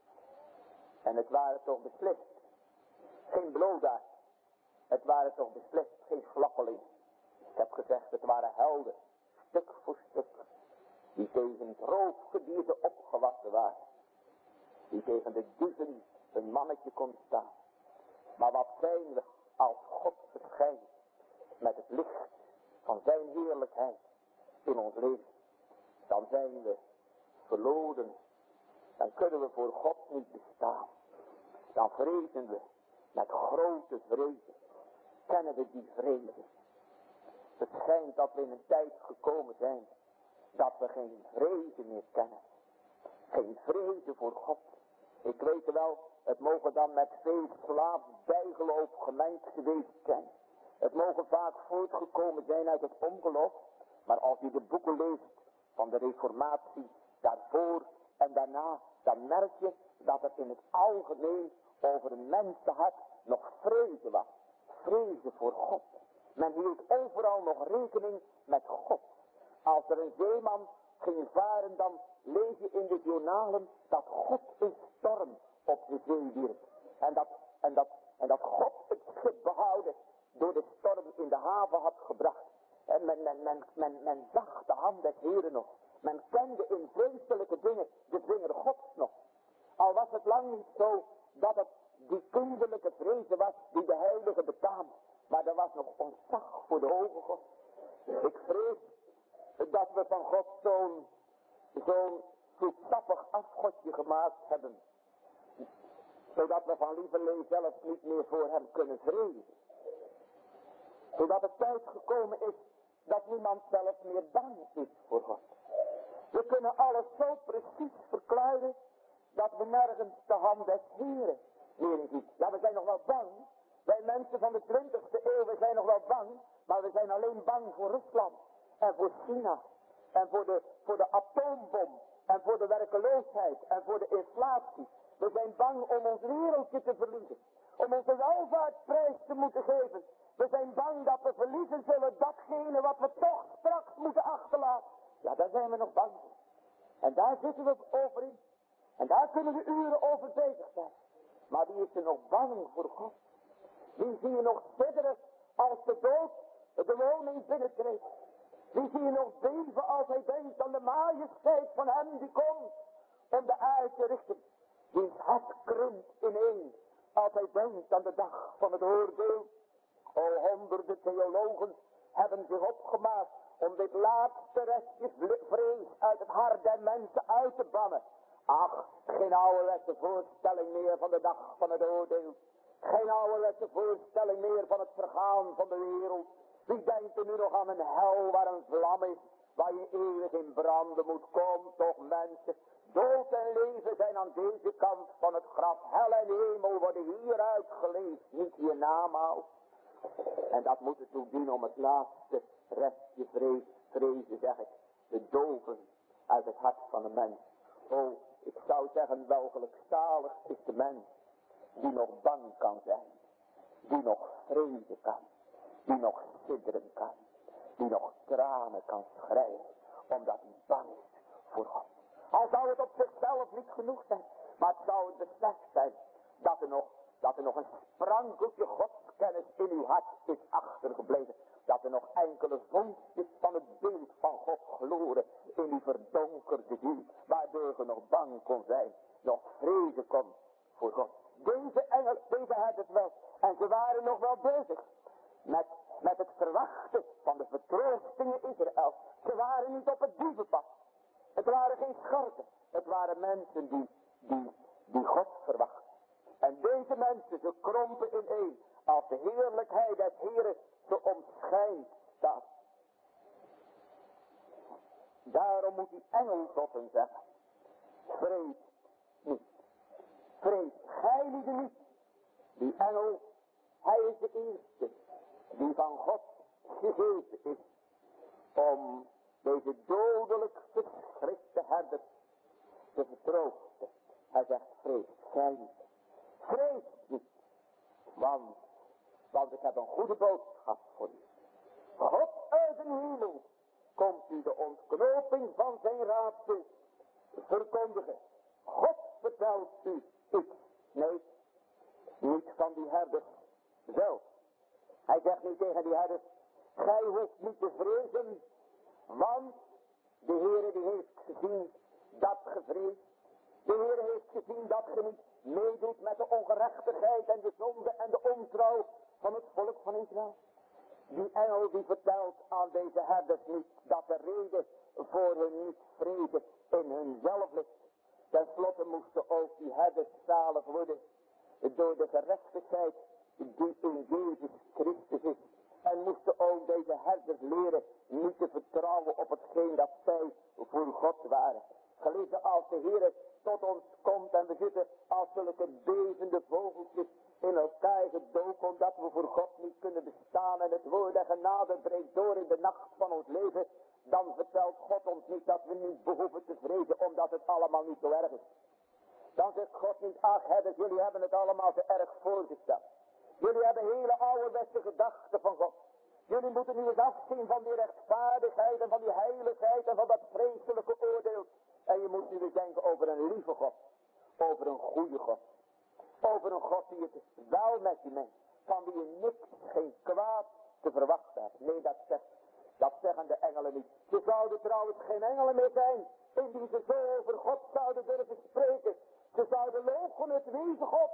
En het waren toch beslist geen bloodaard. Het waren toch beslist geen flappeling. Ik heb gezegd, het waren helden, stuk voor stuk, die tegen het roofgedierte opgewassen waren. Die tegen de dieven een mannetje kon staan. Maar wat zijn we als God verschijnt met het licht van zijn heerlijkheid in ons leven. Dan zijn we verloren. Dan kunnen we voor God niet bestaan. Dan vrezen we met grote vrezen. Kennen we die vrede. Het schijnt dat we in een tijd gekomen zijn dat we geen vrezen meer kennen. Geen vrezen voor God. Ik weet wel, het mogen dan met veel slaafs bijgeloof gemengd geweest zijn. Het mogen vaak voortgekomen zijn uit het ongeloof. Maar als je de boeken leest van de reformatie, daarvoor en daarna, dan merk je dat er in het algemeen over een mensenhart nog vrezen was. Vrezen voor God. Men hield overal nog rekening met God. Als er een zeeman ging varen, dan lees je in de journalen dat God een storm op de zee wierp. En dat God het schip behouden door de storm in de haven had gebracht. En men zag de hand des Heren nog. Men kende in vreselijke dingen de vinger Gods nog. Al was het lang niet zo dat het die kinderlijke vrezen was die de heilige betaamde. Maar er was nog ontzag voor de ogen God. Ik vrees dat we van God zo'n zoetsappig afgodje gemaakt hebben. Zodat we van lieverlee zelfs niet meer voor hem kunnen vrezen. Zodat het tijd gekomen is dat niemand zelfs meer bang is voor God. We kunnen alles zo precies verklaren dat we nergens de hand des Heren meer in zien. Ja, we zijn nog wel bang. Wij mensen van de 20e eeuw, we zijn nog wel bang. Maar we zijn alleen bang voor Rusland. En voor China. En voor de atoombom. En voor de werkeloosheid. En voor de inflatie. We zijn bang om ons wereldje te verliezen. Om onze welvaart prijs te moeten geven. We zijn bang dat we verliezen zullen datgene wat we toch straks moeten achterlaten. Ja, daar zijn we nog bang voor. En daar zitten we over in. En daar kunnen we uren over bezig zijn. Maar wie is er nog bang voor God? Wie zie je nog sidderen als de dood de woning binnentreedt? Wie zie je nog beven als hij denkt aan de majesteit van hem die komt om de aarde te richten? Wiens hart krimpt ineen als hij denkt aan de dag van het oordeel. O, honderden theologen hebben zich opgemaakt om dit laatste restje vrees uit het hart der mensen uit te bannen. Ach, geen ouderwetse voorstelling meer van de dag van het oordeel. Geen ouderwetse voorstelling meer van het vergaan van de wereld. Wie denkt er nu nog aan een hel waar een vlam is, waar je eeuwig in branden moet? Kom toch mensen, dood en leven zijn aan deze kant van het graf. Hel en hemel worden hieruit geleefd, niet hiernamaals. En dat moet ertoe dienen om het laatste restje vrezen, zeg ik, te doven uit het hart van de mens. Oh, ik zou zeggen, welgelukzalig is de mens die nog bang kan zijn, die nog vrezen kan, die nog sidderen kan, die nog tranen kan schreien, omdat hij bang is voor God. Al zou het op zichzelf niet genoeg zijn, maar het zou het besef zijn dat er nog een sprankeltje godskennis in uw hart is achtergebleven. Dat er nog enkele vonkjes van het beeld van God gloren in uw verdonkerde ziel. Waardoor je nog bang kon zijn, nog vrezen kon voor God. Deze engel, deze had het wel. En ze waren nog wel bezig met het verwachten van de vertroostingen Israël. Ze waren niet op het dievenpad. Het waren geen schurken. Het waren mensen die God verwachten. En deze mensen, ze krompen ineen als de heerlijkheid des Heren ze omschijnt staat. Daarom moet die engel tot hen zeggen: vrees niet. Vrees gij niet. Die engel, hij is de eerste die van God gegeven is om deze dodelijk verschrikte herder te vertroosten. Hij zegt, vrees gij niet. Vrees niet. Want ik heb een goede boodschap voor u. God uit de hemel komt u de ontknoping van zijn raadsel verkondigen. God vertelt u iets. Nee, niet van die herders zelf. Hij zegt niet tegen die herders, gij hoeft niet te vrezen, want de Heere die heeft gezien dat ge vreest. De Heere heeft gezien dat ge niet meedoet met de ongerechtigheid en de zonde en de ontrouw van het volk van Israël. Die engel die vertelt aan deze herders niet dat de reden voor hun niet vrede in hunzelf ligt. Ten slotte moesten ook die herders zalig worden door de gerechtigheid die in Jezus Christus is. En moesten ook deze herders leren niet te vertrouwen op hetgeen dat zij voor God waren. Geliefde, als de Heer tot ons komt en we zitten als zulke bevende vogeltjes in elkaar gedoken, omdat we voor God niet kunnen bestaan en het woord en genade breekt door in de nacht van ons leven, dan vertelt God ons niet dat we niet behoeven te vrezen, omdat het allemaal niet zo erg is. Dan zegt God niet, ach herders, jullie hebben het allemaal zo erg voorgesteld. Jullie hebben hele ouderwetse gedachten van God. Jullie moeten nu eens afzien van die rechtvaardigheid en van die heiligheid en van dat vreselijke oordeel. En je moet nu eens denken over een lieve God. Over een goede God. Over een God die het wel met je meent. Van wie je niks, geen kwaad te verwachten hebt. Nee, dat zeggen de engelen niet. Ze zouden trouwens geen engelen meer zijn. Indien ze zo over God zouden durven spreken. Ze zouden loochenen het wezen God.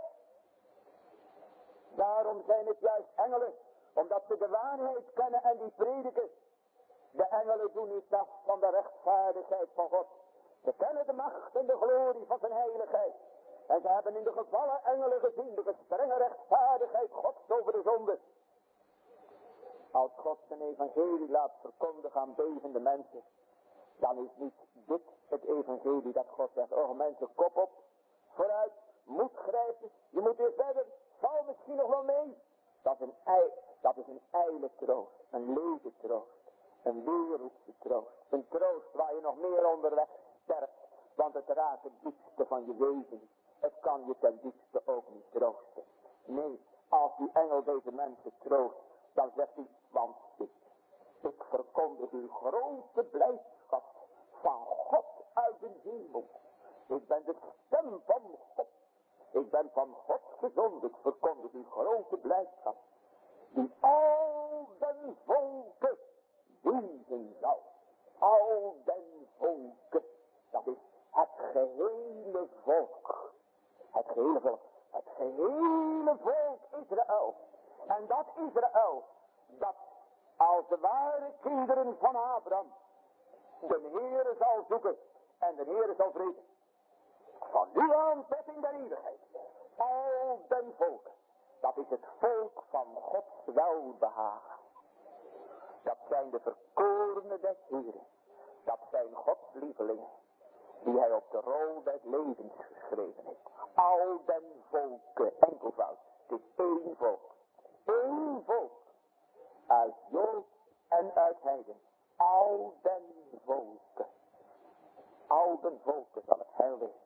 Daarom zijn het juist engelen. Omdat ze de waarheid kennen en die prediken. De engelen doen niet af van de rechtvaardigheid van God. Ze kennen de macht en de glorie van zijn heiligheid. En ze hebben in de gevallen engelen gezien de strenge rechtvaardigheid Gods over de zonde. Als God zijn evangelie laat verkondigen aan bevende mensen, dan is niet dit het evangelie dat God zegt, oh mensen, kop op, vooruit, moed grijpen, je moet weer verder, val misschien nog wel mee. Dat is een ijle troost, een lege troost, een wereldse troost, een troost waar je nog meer onderweg sterft, want het raakt het diepste van je wezen. Het kan je ten diepste ook niet troosten. Nee, als die engel deze mensen troost, dan zegt hij, want ik verkondig u grote blijdschap van God uit de hemel. Ik ben de stem van God. Ik ben van God gezonden. Ik verkondig u grote blijdschap. Die al den volken wezen zal. Al den volken. Dat is het gehele volk. Het gehele volk. Het gehele volk Israël. En dat Israël, dat als de ware kinderen van Abraham de Heere zal zoeken en de Heere zal vreden. Van nu aan tot in de eeuwigheid. Al den volken. Dat is het volk van Gods welbehagen. Dat zijn de verkorenen des Heeren. Dat zijn Gods lievelingen. Die hij op de rol des levens geschreven heeft. Al den volken, enkelvoud. Het is één volk. Eén volk. Uit Jood en uit heiden. Al den volken. Al den volken zal het heil wezen.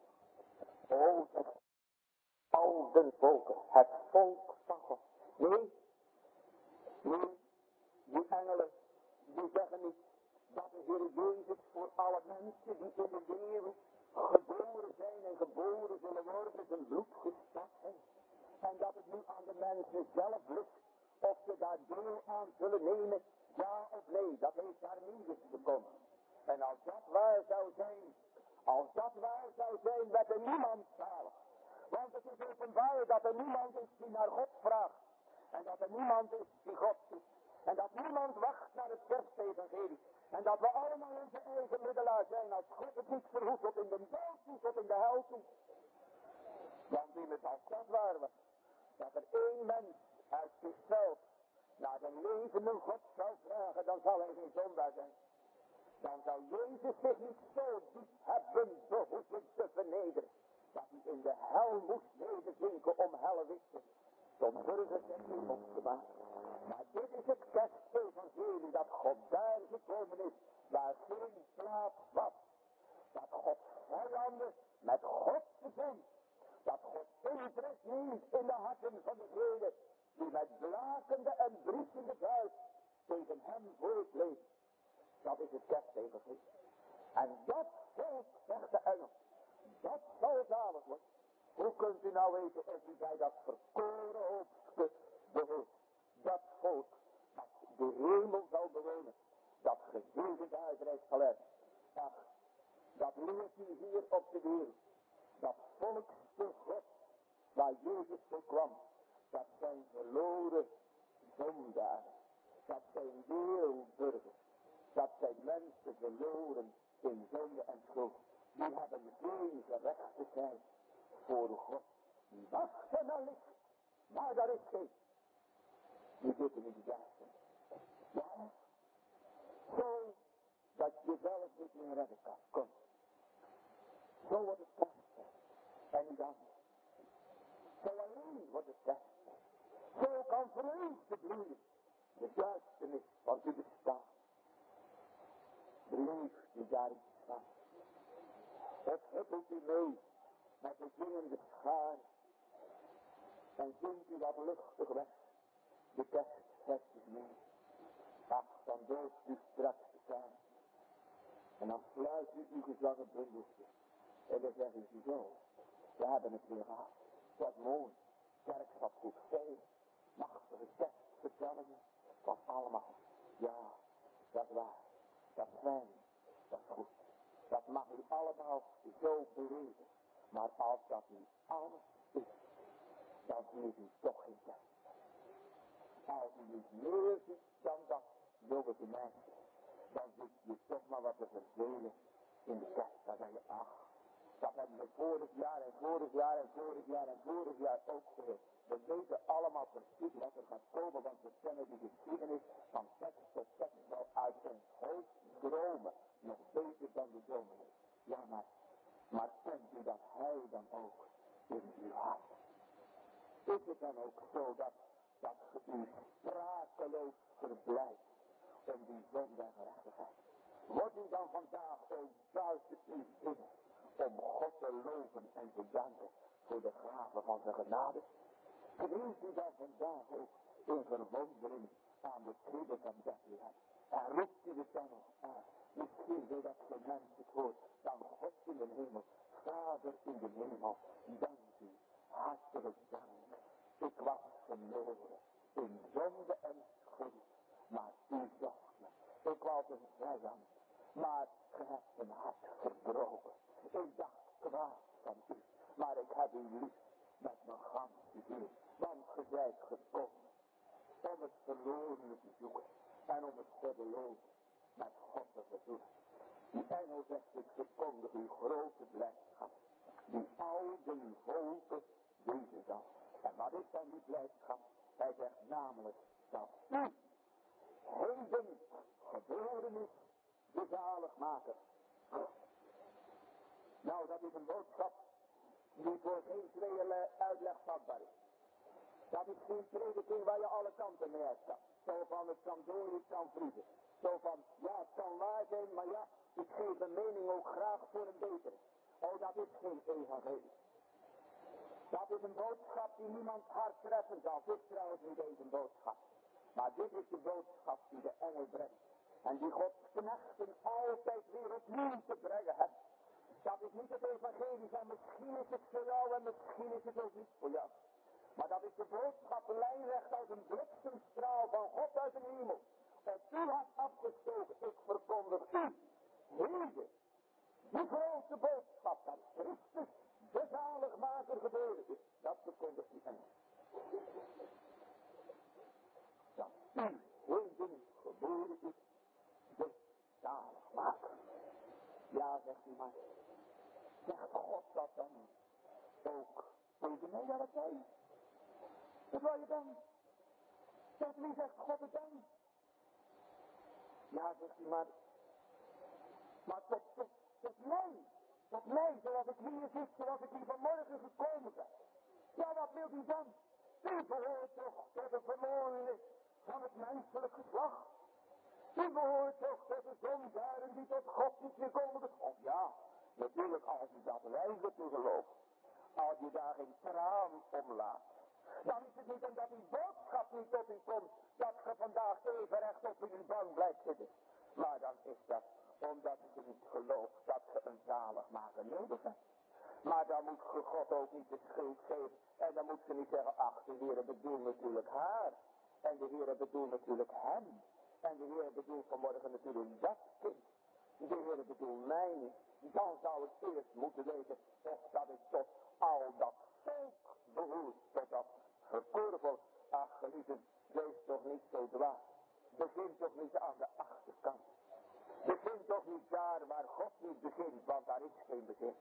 Al den volken. Het volk van God. Nee. Die engelen. Die zeggen niet. Dat de Heer Jezus voor alle mensen die in de wereld geboren zijn en geboren zullen worden zijn bloed gestort heeft. En dat het nu aan de mensen zelf ligt of ze daar deel aan zullen nemen, ja of nee, dat heeft daar niet gekomen. En als dat waar zou zijn, werd er niemand zalig. Want het is openbaar dat er niemand is die naar God vraagt. En dat er niemand is die God zoekt. En dat niemand wacht naar het kerstevangelie. En dat we allemaal onze eigen middelaar zijn als God het niet verhoedt tot in de dood toe, tot in de hel toe. Want immers als dat waar was, dat er één mens uit zichzelf naar de levende God zou vragen, dan zal hij geen zondaar zijn. Dan zou Jezus zich niet zo diep hebben behoeven te vernederen, dat hij in de hel moest nederzinken om hellewitte. tot burgers en hemels gemaakt. Maar dit is het kerstevangelie dat God daar gekomen is, waar geen plaats was. Dat God vijanden met God verzond. Dat God intrek neemt in de harten van degenen die met blakende en briesende vuist tegen hem voortleeft. Dat is het kerstevangelie. En dat volk, zegt de engel, dat zal zalig worden. Hoe kunt u nou weten of u bij dat verkoren hoofdstuk behoort? Dat volk dat de hemel zal bewonen, dat gezegend uitreik zal hebben. Ach, dat leert u hier op de wereld. Dat volksde God, waar Jezus voor kwam, dat zijn verloren zondaren. Dat zijn wereldburgers. Dat zijn mensen verloren in zonde en schuld. Die hebben geen gerechtigheid voor God. Die wachten allicht, maar daar is geen. Die zitten in de duisternis. Ja, zo dat je zelf niet meer redden kan. Kom. Zo wordt het test. En niet anders. Zo alleen wordt het test. Zo kan vreugde bloeien. De duisternis van uw bestaan. Blijf u daarin staan. Of huppelt u mee met de zingende schaar. En zingt u wat luchtig weg. De kerstversjes mee. Ach, dan dooft u straks te zijn. En dan sluit u uw gezangen bundeltje. En dan zeggen ze zo. We hebben het weer gehad. Wat mooi. Kerk zat goed vol. Machtige kerstvertellingen. Wat allemaal. Ja, dat is waar. Dat is fijn. Dat is goed. Dat mag u allemaal zo beleven. Maar als dat niet alles is, dan heeft u toch geen kerst. Als u niet meer ziet dan dat, jongens en meisjes, dan zit je toch maar wat te vervelen in de kerst. Dan zeg je, ach, dat hebben we vorig jaar en vorig jaar en vorig jaar en vorig jaar ook gehoord. We weten allemaal precies wat er gaat komen, want we kennen die geschiedenis van tekst tot tekst wel uit ons hoofd dromen. Nog beter dan de dominee. Ja, maar kent u dat hij dan ook in uw hart? Is het dan ook zo dat u sprakeloos verblijft om die zonde en gerechtigheid? Wordt u dan vandaag ook buiten uw binnen om God te loven en te danken voor de gave van zijn genade? Knielt u dan vandaag ook in verwondering aan de kribben van Bethlehem? En roept u het dan nog aan? Misschien zodat geen mens het hoort dan God in de hemel, Vader in de hemel, dank u, hartelijk dank. Ik was verloren in zonde en schuld, maar u zocht me. Ik was een vijand, maar ge hebt mijn hart verbroken. Ik dacht kwaad van u, maar ik heb u lief met mijn ganse ziel. Want ge zijt gekomen om het verlorene te zoeken en om het goddeloos met God te verzoenen. Die engel zegt, ik verkondig uw grote blijdschap, die oude volken wezen zal. En wat is dan die blijdschap? Hij zegt namelijk dat u heden geboren is, de zaligmaker. Nou, dat is een boodschap die voor geen tweeërlei uitleg vatbaar is. Dat is geen prediking waar je alle kanten mee uit kan. Zo van het kan door, het kan vriezen. Zo van, ja, het kan waar zijn, maar ja, ik geef een mening ook graag voor een betere. Oh, dat is geen evangelie. Dat is een boodschap die niemand hard treffen zal. Dit is trouwens niet eens een boodschap. Maar dit is de boodschap die de engel brengt. En die Gods knechten altijd weer opnieuw te brengen hebben. Dat is niet het evangelie van misschien is het voor jou en misschien is het ook niet voor jou. Maar dat is de boodschap lijnrecht als een bliksemstraal van God uit de hemel. Op u had afgestoken, ik verkondig u. Heden, die grote boodschap dat Christus de zaligmaker geboren is. Dat verkondigt die engel. Dat u heden geboren is, de zaligmaker. Ja, zegt u maar. Zegt God dat dan ook tegen mij dat het zijn? Wat wil je dan? Zegt wie zegt God het dan? Ja, zegt u maar tot mij, zoals ik hier zit, zoals ik hier vanmorgen gekomen ben. Ja, wat wilt u dan? U behoort toch tot de verlorenis van het menselijk geslacht. U behoort toch tot de zondaren die tot God niet meer komen. Of ja, natuurlijk als u dat lijden te gelooft. Als je daar geen traan om laat. Dan is het niet omdat die boodschap niet tot u komt. Dat je vandaag even rechtop in uw bank blijft zitten. Maar dan is dat omdat u niet gelooft dat je een zaligmaker nodig hebt. Maar dan moet je God ook niet de schuld geven. En dan moet ze niet zeggen, ach, de Heer bedoelt natuurlijk haar. En de Heer bedoelt natuurlijk hem. En de Heer bedoelt vanmorgen natuurlijk dat kind. De Heer bedoelt mij niet. Dan zou ik eerst moeten weten of dat ik tot al dat volk behoort. Tot dat verkoren volk. Ach, geliefde, wees toch niet zo dwaas. Begin toch niet aan de achterkant. Begin toch niet daar waar God niet begint, want daar is geen begin.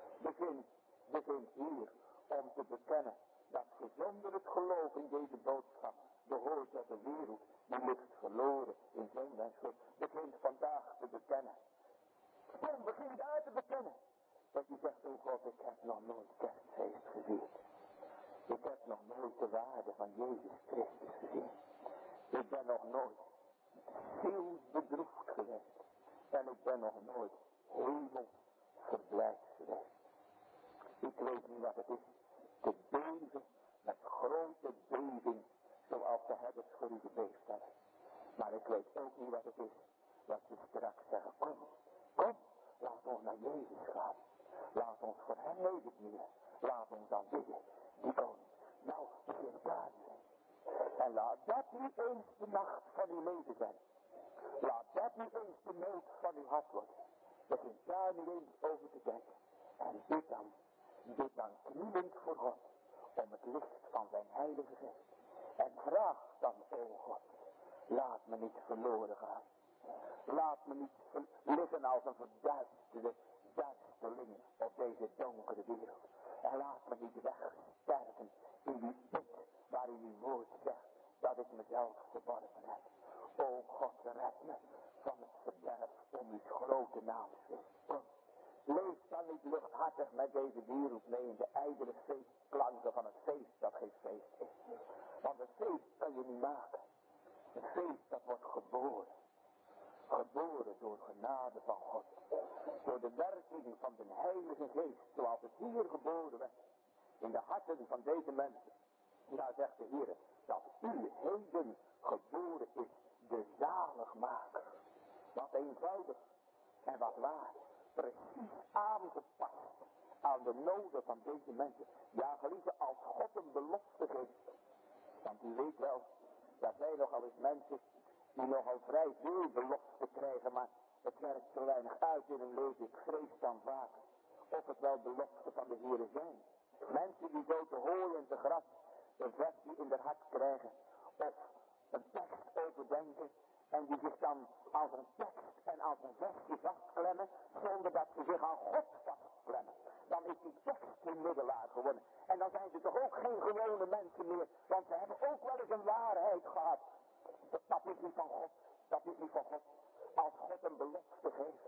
Begin hier om te bekennen dat je zonder het geloof in deze boodschap behoort tot de wereld die ligt verloren in zonde en schuld. Begint vandaag te bekennen. Kom, begin daar te bekennen. Dat je zegt, oh God, ik heb nog nooit kerstfeest gezien. Ik heb nog nooit de waarde van Jezus Christus gezien. Ik ben nog nooit zielsbedroefd geweest. En ik ben nog nooit hemels verblijd geweest. Ik weet niet wat het is te beven met grote beving zoals de herders voor u gebeefd hebben. Maar ik weet ook niet wat het is wat ze straks zeggen. Kom, laat ons naar Jezus gaan. Laat ons voor hem medeknielen. Laat ons dan bidden. Die koning. Nou, begin daar nu. En laat dat nu eens de nacht van uw leven zijn. Laat dat nu eens de nood van uw hart worden. Begin daar nu eens over te kijken. En bid dan knielend voor God. Om het licht van zijn heilige geest. En vraag dan, o God. Laat me niet verloren gaan. Laat me niet liggen als een verduisterde duisterling op deze donkere wereld. En laat me niet wegsterven in die put waarin uw woord zegt dat ik mezelf verworpen heb. O God, red me van het verderf om uw grote naam te kom. Leef dan niet luchthartig met deze wereld mee in de ijdele feestklanken van het feest dat geen feest is. Want het feest kan je niet maken. Het feest dat wordt geboren. Geboren door genade van God. Door de werking van de Heilige Geest. Zoals het hier geboren werd. In de harten van deze mensen. Nou zegt de Heer. Dat u heden geboren is. De zaligmaker. Wat eenvoudig. En wat waar. Precies aangepast. Aan de noden van deze mensen. Ja, geliefde, als God een belofte geeft. Want u weet wel. Dat wij nogal eens mensen die nogal vrij veel belofte krijgen, maar het werkt zo weinig uit in hun leven. Ik vrees dan vaak of het wel beloften van de Heere zijn. Mensen die zo te hooi en te gras een versie in haar hart krijgen of een tekst overdenken en die zich dan als een tekst en als een versje vastklemmen zonder dat ze zich aan God vastklemmen. Dan is die tekst hun middelaar geworden. En dan zijn ze toch ook geen gewone mensen meer, want ze hebben ook wel eens een waarheid gehad. Dat is niet van God. Dat is niet van God. Als God een belofte geeft.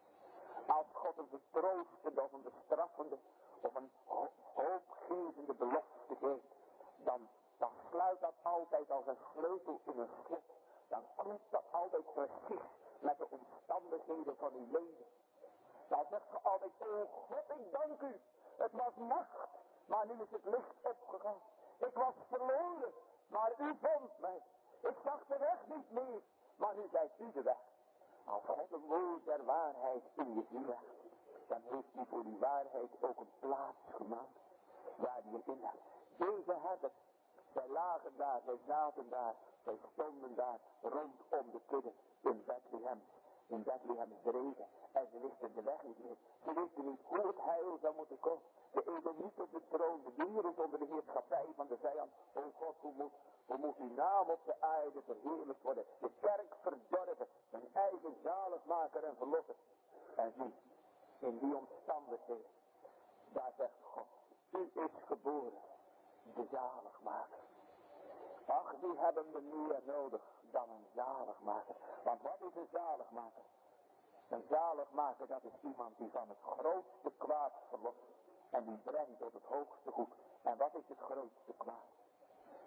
Als God een vertroostende of een bestraffende of een hoopgevende belofte geeft. Dan sluit dat altijd als een sleutel in een slot. Dan klopt dat altijd precies met de omstandigheden van uw leven. Dan zegt je altijd, oh God, ik dank u. Het was nacht, maar nu is het licht opgegaan. Ik was verloren, maar u vond mij. Ik zag de weg niet meer, maar nu zijt u de weg. Als God een woord der waarheid in je ziel legt, dan heeft hij voor die waarheid ook een plaats gemaakt waar hij in legt. Deze herders, zij lagen daar, zij zaten daar, zij stonden daar rondom de kudde in Bethlehem. In Bethlehem dreven en ze wisten de weg niet meer. Ze wisten niet hoe het heil zou moeten komen. De ene niet op de troon, de wereld onder de heerschappij van de vijand. O God, hoe moet uw naam op de aarde verheerlijkt worden. De kerk verdorven, een eigen zaligmaker en verlosser. En zie, in die omstandigheden, daar zegt God, u is geboren, de zaligmaker. Ach, die hebben we meer nodig dan een zaligmaker. Want wat is een zaligmaker? Een zaligmaker, dat is iemand die van het grootste kwaad verlost. En die brengt tot het hoogste goed. En wat is het grootste kwaad?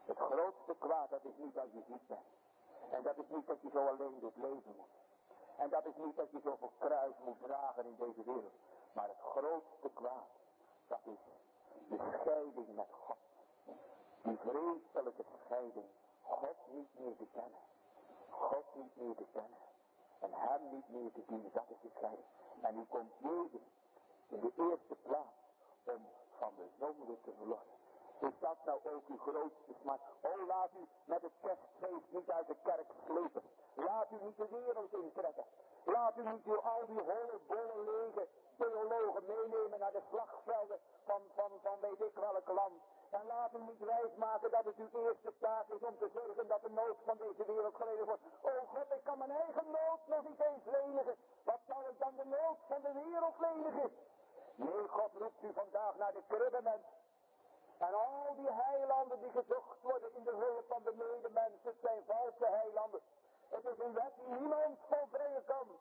Het grootste kwaad, dat is niet dat je ziek bent. En dat is niet dat je zo alleen door het leven moet. En dat is niet dat je zoveel kruis moet dragen in deze wereld. Maar het grootste kwaad, dat is de scheiding met God. Die vreselijke scheiding. God niet meer te kennen. God niet meer te kennen. En hem niet meer te dienen. Dat is de scheiding. En nu komt Jezus in de eerste plaats om van de zonde te verlossen. Is dat nou ook uw grootste smaak? Oh, laat u met het kerstfeest niet uit de kerk slepen. Laat u niet de wereld intrekken. Laat u niet door al die holle, bolle, lege theologen meenemen naar de slagvelden van weet ik welk land. En laat u niet wijsmaken dat het uw eerste taak is om te zorgen dat de nood van deze wereld geleden wordt. Oh God, ik kan mijn eigen nood nog niet eens lenigen. Wat zal ik dan de nood van de wereld lenigen? Nee, God roept u vandaag naar de kribbe, mens. En al die heilanden die gezocht worden in de hulp van de medemens, het zijn valse heilanden. Het is een wet die niemand volbrengen kan.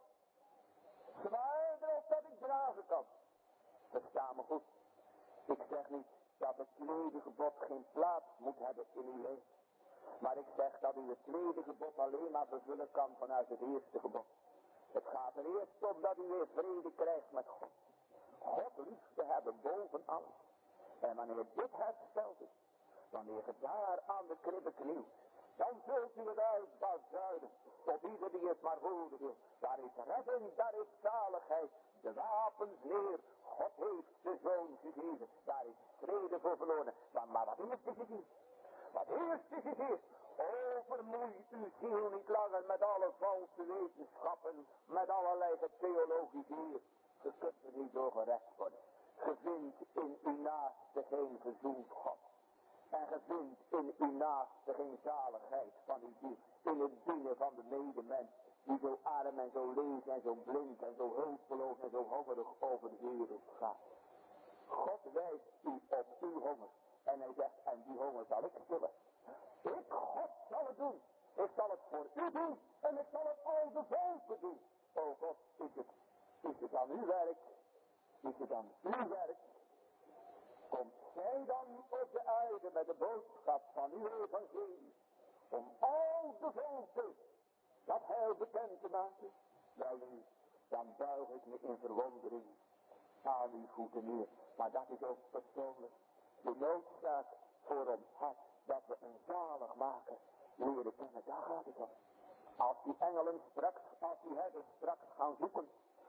Zwaarder op dat ik dragen kan. Versta me goed. Ik zeg niet dat het tweede gebod geen plaats moet hebben in uw leven. Maar ik zeg dat u het tweede gebod alleen maar vervullen kan vanuit het eerste gebod. Het gaat er eerst om dat u weer vrede krijgt met God. God lief te hebben boven alles. En wanneer dit hersteld is, wanneer je daar aan de kribbe knielt, dan zult u het uitbazuinen tot ieder die het maar horen wil. Daar is redding, daar is zaligheid, de wapens neer. God heeft de zoon gegeven, daar is vrede voor verloren. Maar wat eerst is het hier? Wat eerst is het hier? Overmoei uw ziel niet langer met alle valse wetenschappen, met allerlei theologie. Je kunt er niet door gerecht worden. Je vindt in uw naaste geen verzoend God. En je vindt in uw naaste geen zaligheid van uw ziel. In het dienen van de medemens. Die zo arm en zo leeg en zo blind en zo hulpeloos en zo hongerig over de wereld gaat. God wijst u op uw honger. En hij zegt, en die honger zal ik stillen. Ik, God, zal het doen. Ik zal het voor u doen. En ik zal het al de volken doen. O God, is het aan uw werk? Is het aan uw werk? Komt zij dan op de aarde met de boodschap van uw evangelie. Om al de volken dat heil bekend te maken. Wel nu, dan buig ik me in verwondering aan uw voeten neer. Maar dat is ook persoonlijk de noodzaak voor ons hart. Dat we een zaligmaker leren kennen. Daar gaat het om. Als die engelen straks, als die herders straks gaan zoeken.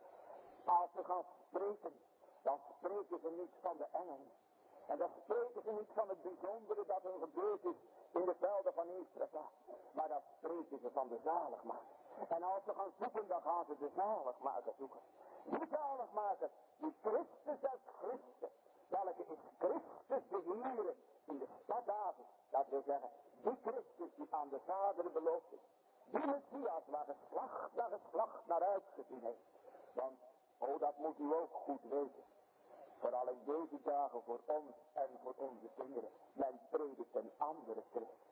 Als ze gaan spreken, dan spreken ze niet van de engelen. En dan spreken ze niet van het bijzondere dat er gebeurd is in de velden van Israël. Maar dan spreken ze van de zaligmaker. En als ze gaan zoeken, dan gaan ze de zaligmaker zoeken. Die zaligmaker, die Christus uit Christus. Welke is Christus de Heer in de stad David. Dat wil zeggen, die Christus die aan de Vader beloofd is. Die Messias waar geslacht naar uitgezien heeft. Want, oh dat moet u ook goed weten. Vooral in deze dagen voor ons en voor onze kinderen. Men predikt een andere Christus.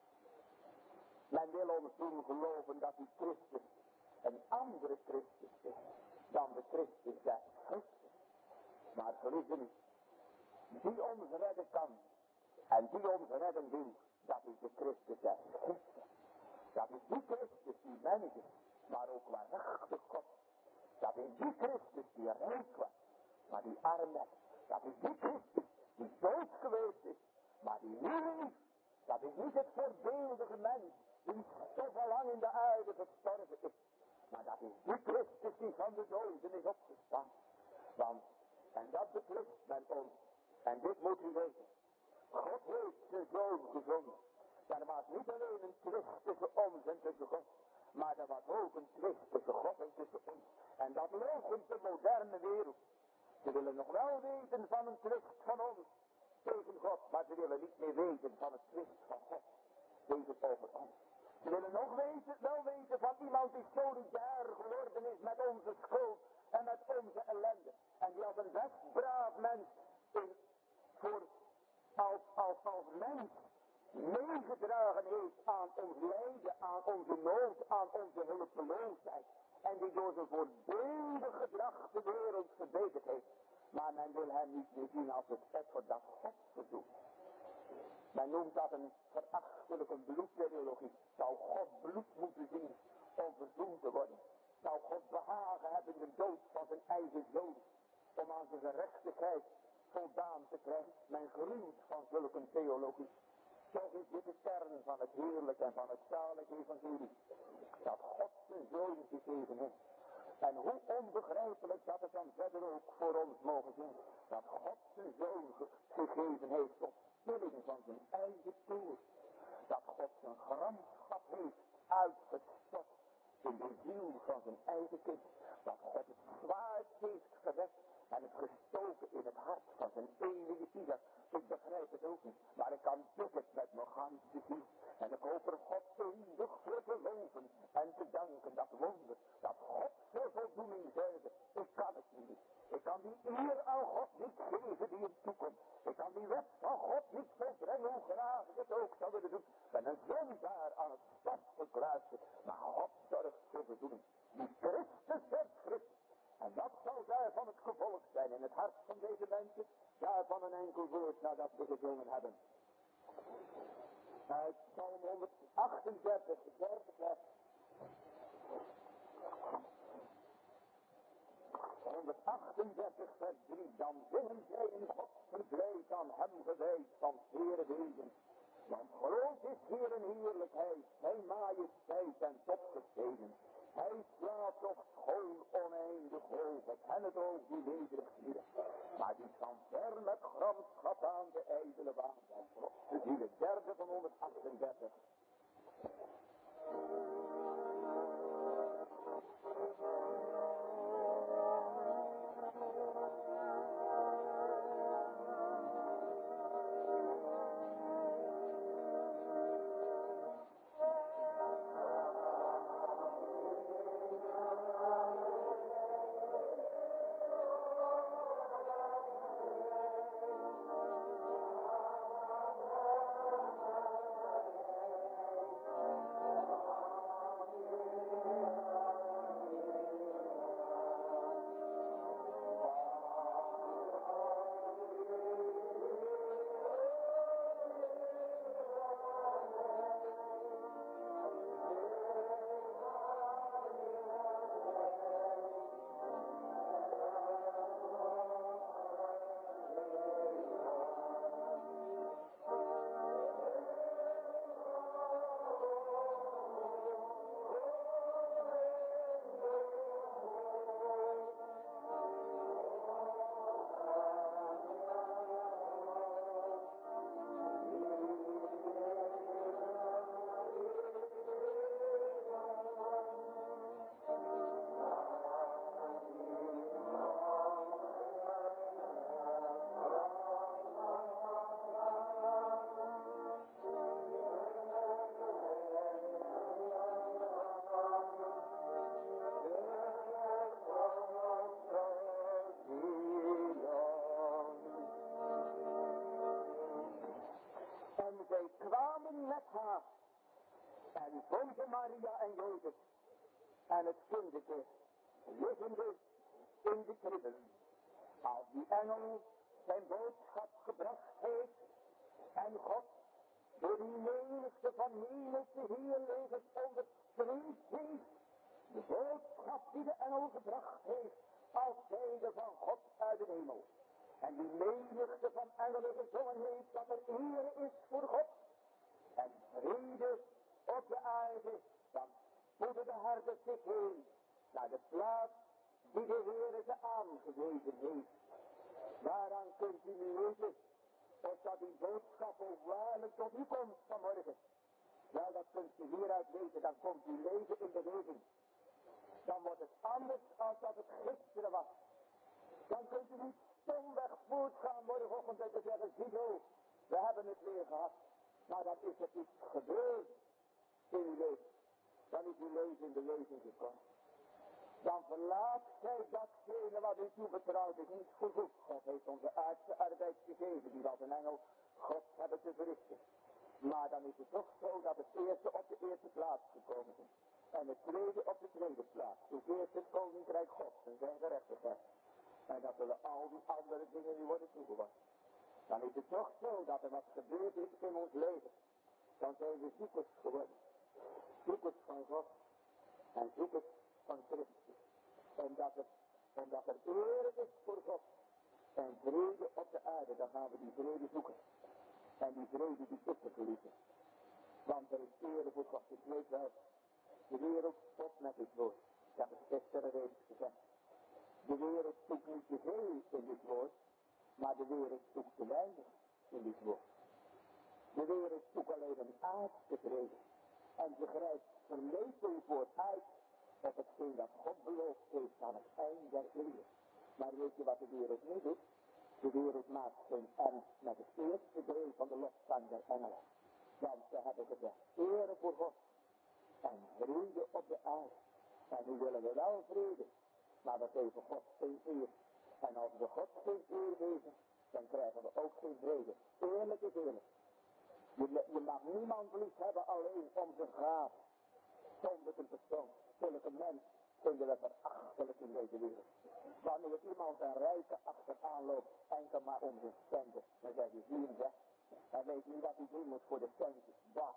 Men wil ons doen geloven dat die Christus een andere Christus is. Dan de Christus des Christus. Maar verlies u niet. Die ons redden kan. En die ons redden wil. Dat is de Christus des Christus. Dat is die Christus die mens is. Maar ook waarachtig God. Dat is die Christus die rijk was. Maar die arm werd. Dat is die Christus die dood geweest is. Maar die nu leeft. Dat is niet het voorbeeldige mens. Die toch al lang in de aarde gestorven is. Maar dat is die Christus die van de doden is opgestaan. Want, en dat betreft men ons. En dit moet u weten. God heeft zijn zoon gezonden. Er was niet alleen een twist tussen ons en tussen God. Maar er was ook een twist tussen God en tussen ons. En dat loopt de moderne wereld. Ze willen nog wel weten van een twist van ons tegen God. Maar ze willen niet meer weten van het twist van God tegen over ons. Ze willen nog wel weten van iemand die solidair geworden is met onze schuld en met onze ellende. En die als een best braaf mens als mens meegedragen heeft aan ons lijden, aan onze nood, aan onze hulpeloosheid. En die door zijn voorbeeldig gedrag de wereld verbeterd heeft. Maar men wil hem niet meer zien als het offer dat God verzoekt. Men noemt dat een verachtelijke bloedideologie. Zou God bloed moeten zien om verzoend te worden? Zou God behagen hebben in de dood van zijn eigen zoon, om aan zijn gerechtigheid voldaan te krijgen? Men gruwt van zulke theologie. Toch is dit de kern van het heerlijke en van het zalige evangelie. Dat God zijn zoon gegeven heeft. En hoe onbegrijpelijk dat het dan verder ook voor ons mogen zijn. Dat God zijn zoon gegeven heeft tot stilling van zijn eigen toer. Dat God zijn gramschap heeft uitgestort in de ziel van zijn eigen kind. Dat God het zwaard heeft gewekt en het gestoken in het hart van zijn enige Isaac. Ik begrijp het ook niet, maar ik kan het met mijn ganse ziel. En ik hoop er God eeuwig voor te loven en te danken dat wonder, dat God voor voldoening zeide. Ik kan het niet. Ik kan die eer aan God niet geven die hem toekomt. Ik kan die wet van God niet volbrengen, hoe graag ik het ook zou willen doen. Ik ben een zondaar aan het stadse kruisje, maar God zorgt voor voldoening. Die Christus heeft Christus. En dat zal daarvan het gevolg zijn in het hart van deze mensen. Daarvan een enkel woord nadat we gezongen hebben. Uit Psalm 138, de derde vers. 138 vers 3. Dan zingen zij in God verblijf aan hem gewijd van Heere wegen. Want groot is Heer en heerlijkheid, zijn majesteit en topgestegen. Hij slaat nog schoon oneindig hoog op hen het oog die nederig vieren. Maar die kan ver met gramschap aan de ijdele baan. Die de derde van 138. En vonden Maria en Jozef en het kindje liggende in de kribben. Als die engel zijn boodschap gebracht heeft en God door die menigte van hemelse heerlegers onderstreept heeft, de boodschap die de engel gebracht heeft als zijde van God uit de hemel. En die menigte van engelen gezongen heeft dat er eer is voor God en vrede op de aarde, dan spoeden de herders zich heen naar de plaats die de Heere ze aangewezen heeft. Waaraan kunt u nu weten of dat die boodschap ook waarlijk tot u komt vanmorgen? Ja, dat kunt u hieruit weten, dan komt uw leven in beweging. Dan wordt het anders als dat het gisteren was. Dan kunt u niet stomweg voortgaan morgenochtend en te zeggen, zie zo, we hebben het weer gehad. Maar dat is het niet gebeurd in uw leven. Dan is uw leven in beweging gekomen. Dan verlaat gij datgene wat u toebetrouwd is niet voorgoed. God heeft onze aardse arbeid gegeven, die wat een engel God hebben te verrichten. Maar dan is het toch zo dat het eerste op de eerste plaats gekomen is. En het tweede op de tweede plaats. Dus eerst het koninkrijk Gods en zijn gerechtigheid. En dat zullen al die andere dingen nu worden toegewacht. Dan is het toch zo dat er wat gebeurd is in ons leven. Dan zijn we zoekers geworden. Zoekers van God. En zoekers van Christus. Omdat er eer is voor God. En vrede op de aarde. Dan gaan we die vrede zoeken. En die vrede die is te verliezen. Want er is eer voor God. Ik weet wel. De wereld stopt met dit woord. Ik heb het gisteren reeds gezegd. De wereld zoekt niet te veel in dit woord. Maar de wereld zoekt te weinig in dit woord. De wereld zoekt alleen een aardse vrede. En ze grijpt verleidelijk voor uit op hetgeen dat God beloofd heeft aan het eind der eeuwen. Maar weet je wat de wereld nu doet? De wereld maakt geen ernst met het eerste deel van de lofzang der engelen. Want ze hebben gezegd, ere voor God en vrede op de aarde. En nu willen we wel vrede, maar we geven God geen eer. En als we God geen eer geven, dan krijgen we ook geen vrede. Eerlijk is eerlijk. Je mag niemand lief hebben alleen om zijn graaf. Zonder zijn persoon. Zulke mensen vinden we verachtelijk in deze wereld. Wanneer iemand een rijke achteraan loopt, enkel maar om zijn centen, dan zeg je, zie hem weg. Hij weet niet wat hij doen moet voor de centjes. Bah.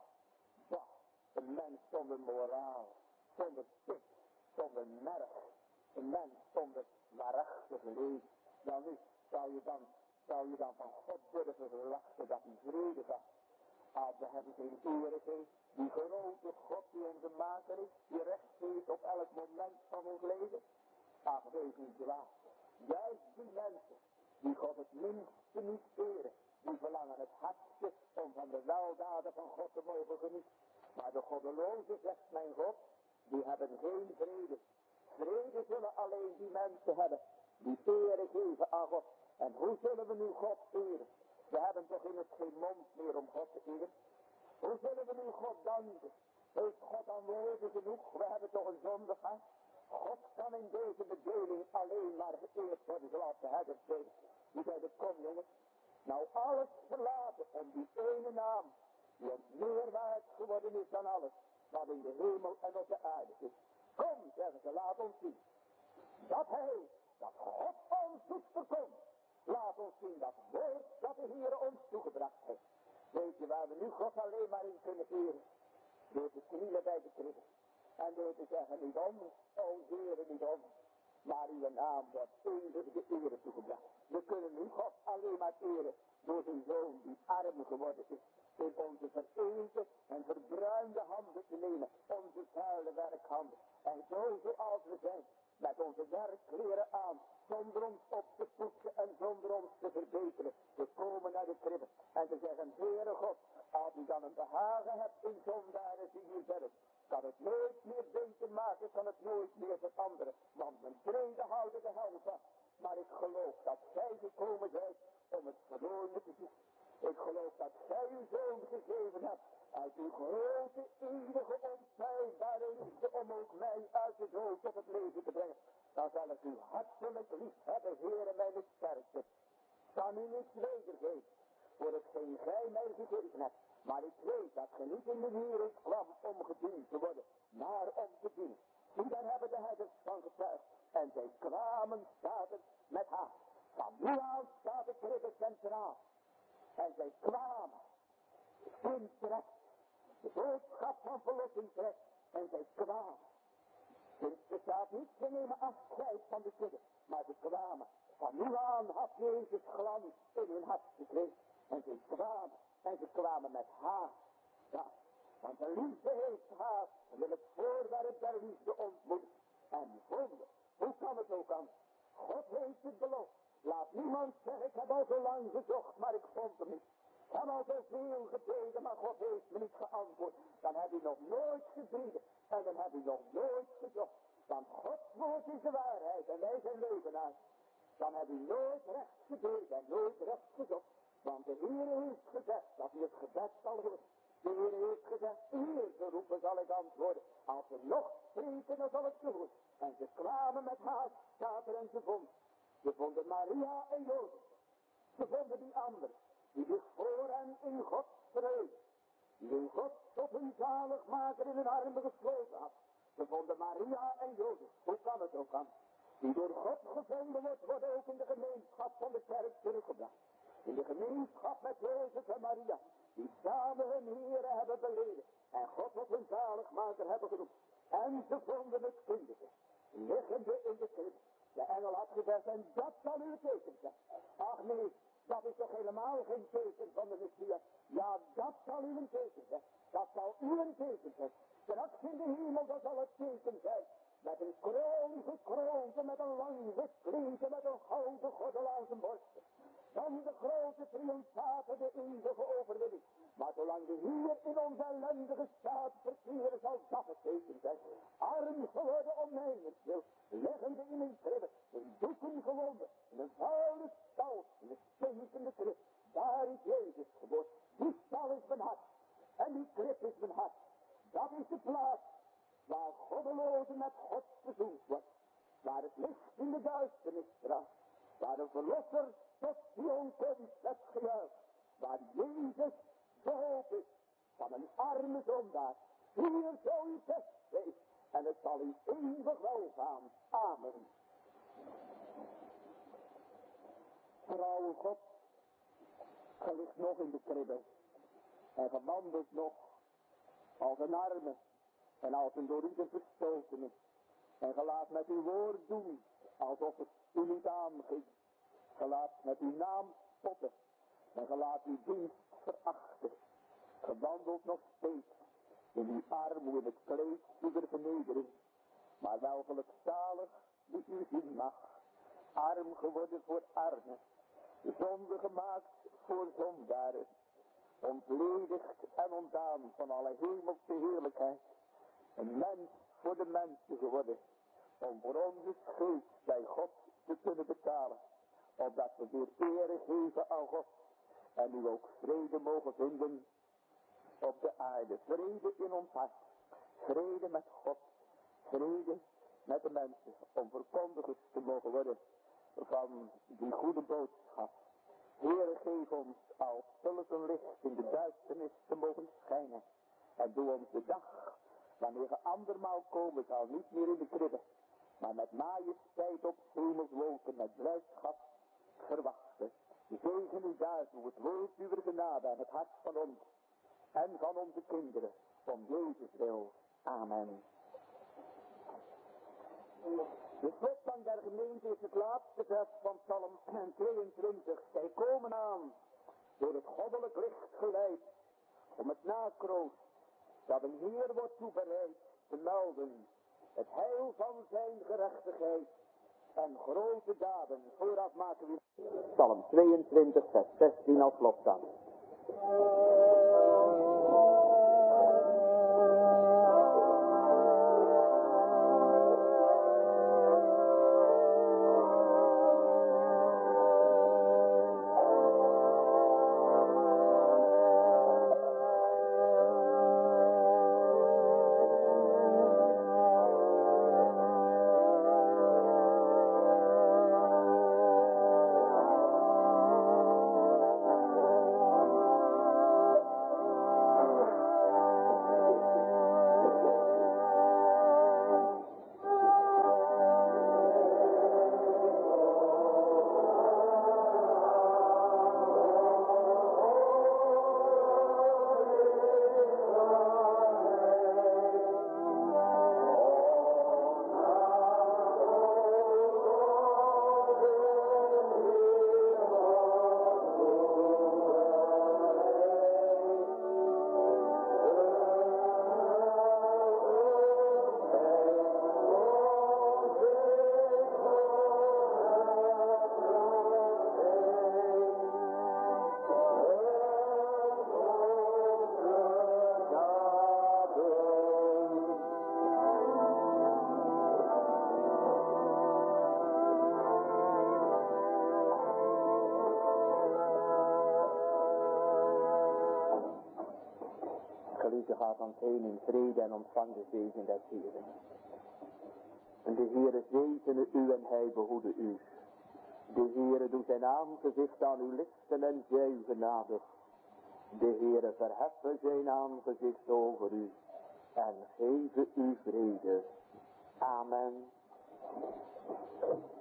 Een mens zonder moraal, zonder pit, zonder merk. Een mens zonder waarachtig leven. Dan nu zou je dan van God durven verwachten dat hij vrede gaf. Als we hebben geen ere geeft, die grote God die onze maker is, die recht heeft op elk moment van ons leven. Ach, wees niet dwaas. Juist die mensen, die God het minste niet eren, die verlangen het hardste om van de weldaden van God te mogen genieten. Maar de goddelozen, zegt mijn God, die hebben geen vrede. Vrede zullen alleen die mensen hebben, die ere geven aan God. En hoe zullen we nu God eren? We hebben toch immers geen mond meer om God te eren. Hoe zullen we nu God danken? Heeft God aan woorden genoeg? We hebben toch een zonde gehad. God kan in deze bedeling alleen maar geëerd worden zoals de herders deden. Die zeiden, kom jongens, nou alles verlaten om die ene naam, die ons meer waard geworden is dan alles, wat in de hemel en op de aarde is. Kom, zeggen ze, laat ons zien. Dat God ons doet verkomt. Laat ons zien dat woord dat de Heer ons toegebracht heeft. Weet je waar we nu God alleen maar in kunnen eren? Door te knielen bij de kribben. En door te zeggen, niet om, o Heere, niet om. Maar uw naam wordt eeuwig de ere toegebracht. We kunnen nu God alleen maar eren door zijn zoon die arm geworden is. In onze vereende en verbruinde handen te nemen. Onze vuile werkhanden. En zo zoals we zijn. Met onze werkkleren aan, zonder ons op te poetsen en zonder ons te verbeteren. We komen naar de kribben en te zeggen, Heere God, als u dan een behagen hebt in zondaren die hier verder, kan het nooit meer beter maken, kan het nooit meer veranderen. Want mijn treden houden de hel vast. Maar ik geloof dat gij gekomen zijt om het verlorene te zoeken. Ik geloof dat gij uw zoon gegeven hebt uit uw grote, eeuwige, onfeilbare liefde om ook mij uit de dood tot het leven te brengen. Dan zal ik u hartelijk lief hebben, Heere, mijn sterkte. Kan u niets wedergeven voor hetgeen gij mij gegeven hebt. Maar ik weet dat ge niet in de wereld kwam om gediend te worden, maar om te dienen. Die daar hebben de herders van getuigd. En zij kwamen, staat het, met haar. Van nu aan staat het kribbe centraal. En zij kwamen in terecht. De boodschap van verlossing terecht. En zij kwamen. Er staat niet, ze nemen afscheid van de kribbe. Maar ze kwamen. Van nu aan had Jezus glans in hun hart gekregen. En ze kwamen. En ze kwamen met haar. Ja, want de liefde heeft haar. En wil het voorwerp der liefde ontmoeten. En vonden. Hoe kan het ook aan? God heeft het beloofd. Laat niemand zeggen, ik heb al zo lang gezocht, maar ik vond hem niet. Ik heb al zoveel gebeden, maar God heeft me niet geantwoord. Dan heb je nog nooit gebeden. En dan heb je nog nooit gezocht. Want Gods woord is de waarheid en wij zijn leugenaars. Dan heb je nooit recht gebeden en nooit recht gezocht. Want de Heer heeft gezegd dat hij het gebed zal horen. De Heer heeft gezegd, eer geroepen zal ik antwoorden. Als ze nog spreken, dan zal ik ze horen. En ze kwamen met haast, staat er en ze vonden. Ze vonden Maria en Jozef. Ze vonden die anderen, die zich voor hen in God verheugden. Die hun God tot hun zaligmaker in hun armen gesloten had. Ze vonden Maria en Jozef. Hoe kan het ook aan? Die door God gevonden wordt, wordt ook in de gemeenschap van de kerk teruggebracht. In de gemeenschap gevondene kinderen, liggende in de krib. De engel had gezegd, en dat zal uw teken zijn. Ach nee, dat is toch helemaal geen teken van de Messias. Ja, dat zal u een teken zijn. Dat zal u een teken zijn. Straks in de hemel, dat zal het teken zijn. Met een kroon gekroond, met een lang wit kleedje, met een gouden gordel aan zijn borst. Dan de grote triomfator, de eeuwige overwinning. Maar zolang we hier in onze ellendige staat verkeren, zal dat het teken zijn. Arm geworden om mijnentwil, liggende in een kribbe, in doeken gewonden, in een vuile stal, in een stinkende krib. Daar is Jezus geboren. Die stal is mijn hart. En die krib is mijn hart. Dat is de plaats waar goddelozen met God verzoend wordt. Waar het licht in de duisternis straalt. Waar de verlosser tot Sion komt met gejuich. Waar Jezus de hoop is van een arme zondaar. Hier zou u best wees. En het zal u eeuwig wel gaan. Amen. Vrouw God, ge ligt nog in de kribbe. En ge wandelt nog als een arme en als een door u verstotene. En ge laat met uw woord doen alsof het u niet aanging. Ge laat met uw naam spotten en ge laat uw dienst verachten. Ge wandelt nog steeds in uw armoede, in het kleed uw vernedering. Maar wel gelukzalig die u zien mag. Arm geworden voor armen. Zonde gemaakt voor zondaren. Ontledigd en ontdaan van alle hemelse heerlijkheid. Een mens voor de mensen geworden. Om voor onze schuld bij God te kunnen betalen. Opdat we weer ere geven aan God. En nu ook vrede mogen vinden op de aarde. Vrede in ons hart. Vrede met God. Vrede met de mensen. Om verkondigers te mogen worden van die goede boodschap. Heere, geef ons als zulke licht in de duisternis te mogen schijnen. En doe ons de dag, wanneer ge andermaal komen zal, niet meer in de kribbe, maar met majesteit op hemelswolken, met blijdschap verwachten. Zegen u daartoe het woord uw genade en het hart van ons en van onze kinderen, om Jezus wil. Amen. De slotzang der gemeente is het laatste vers van Psalm 22. Zij komen aan, door het goddelijk licht geleid, om het nakroost dat een Heer wordt toebereid te melden, het heil van zijn gerechtigheid en grote daden. Vooraf maken we Psalm 22 vers 16 als slotzang. Gaat ons heen in vrede en ontvang de zegen des Heeren. En de Heere zegene u en hij behoede u. De Heere doet zijn aangezicht aan u lichten en zij u genadig. De Heere verheffen zijn aangezicht over u en geven u vrede. Amen.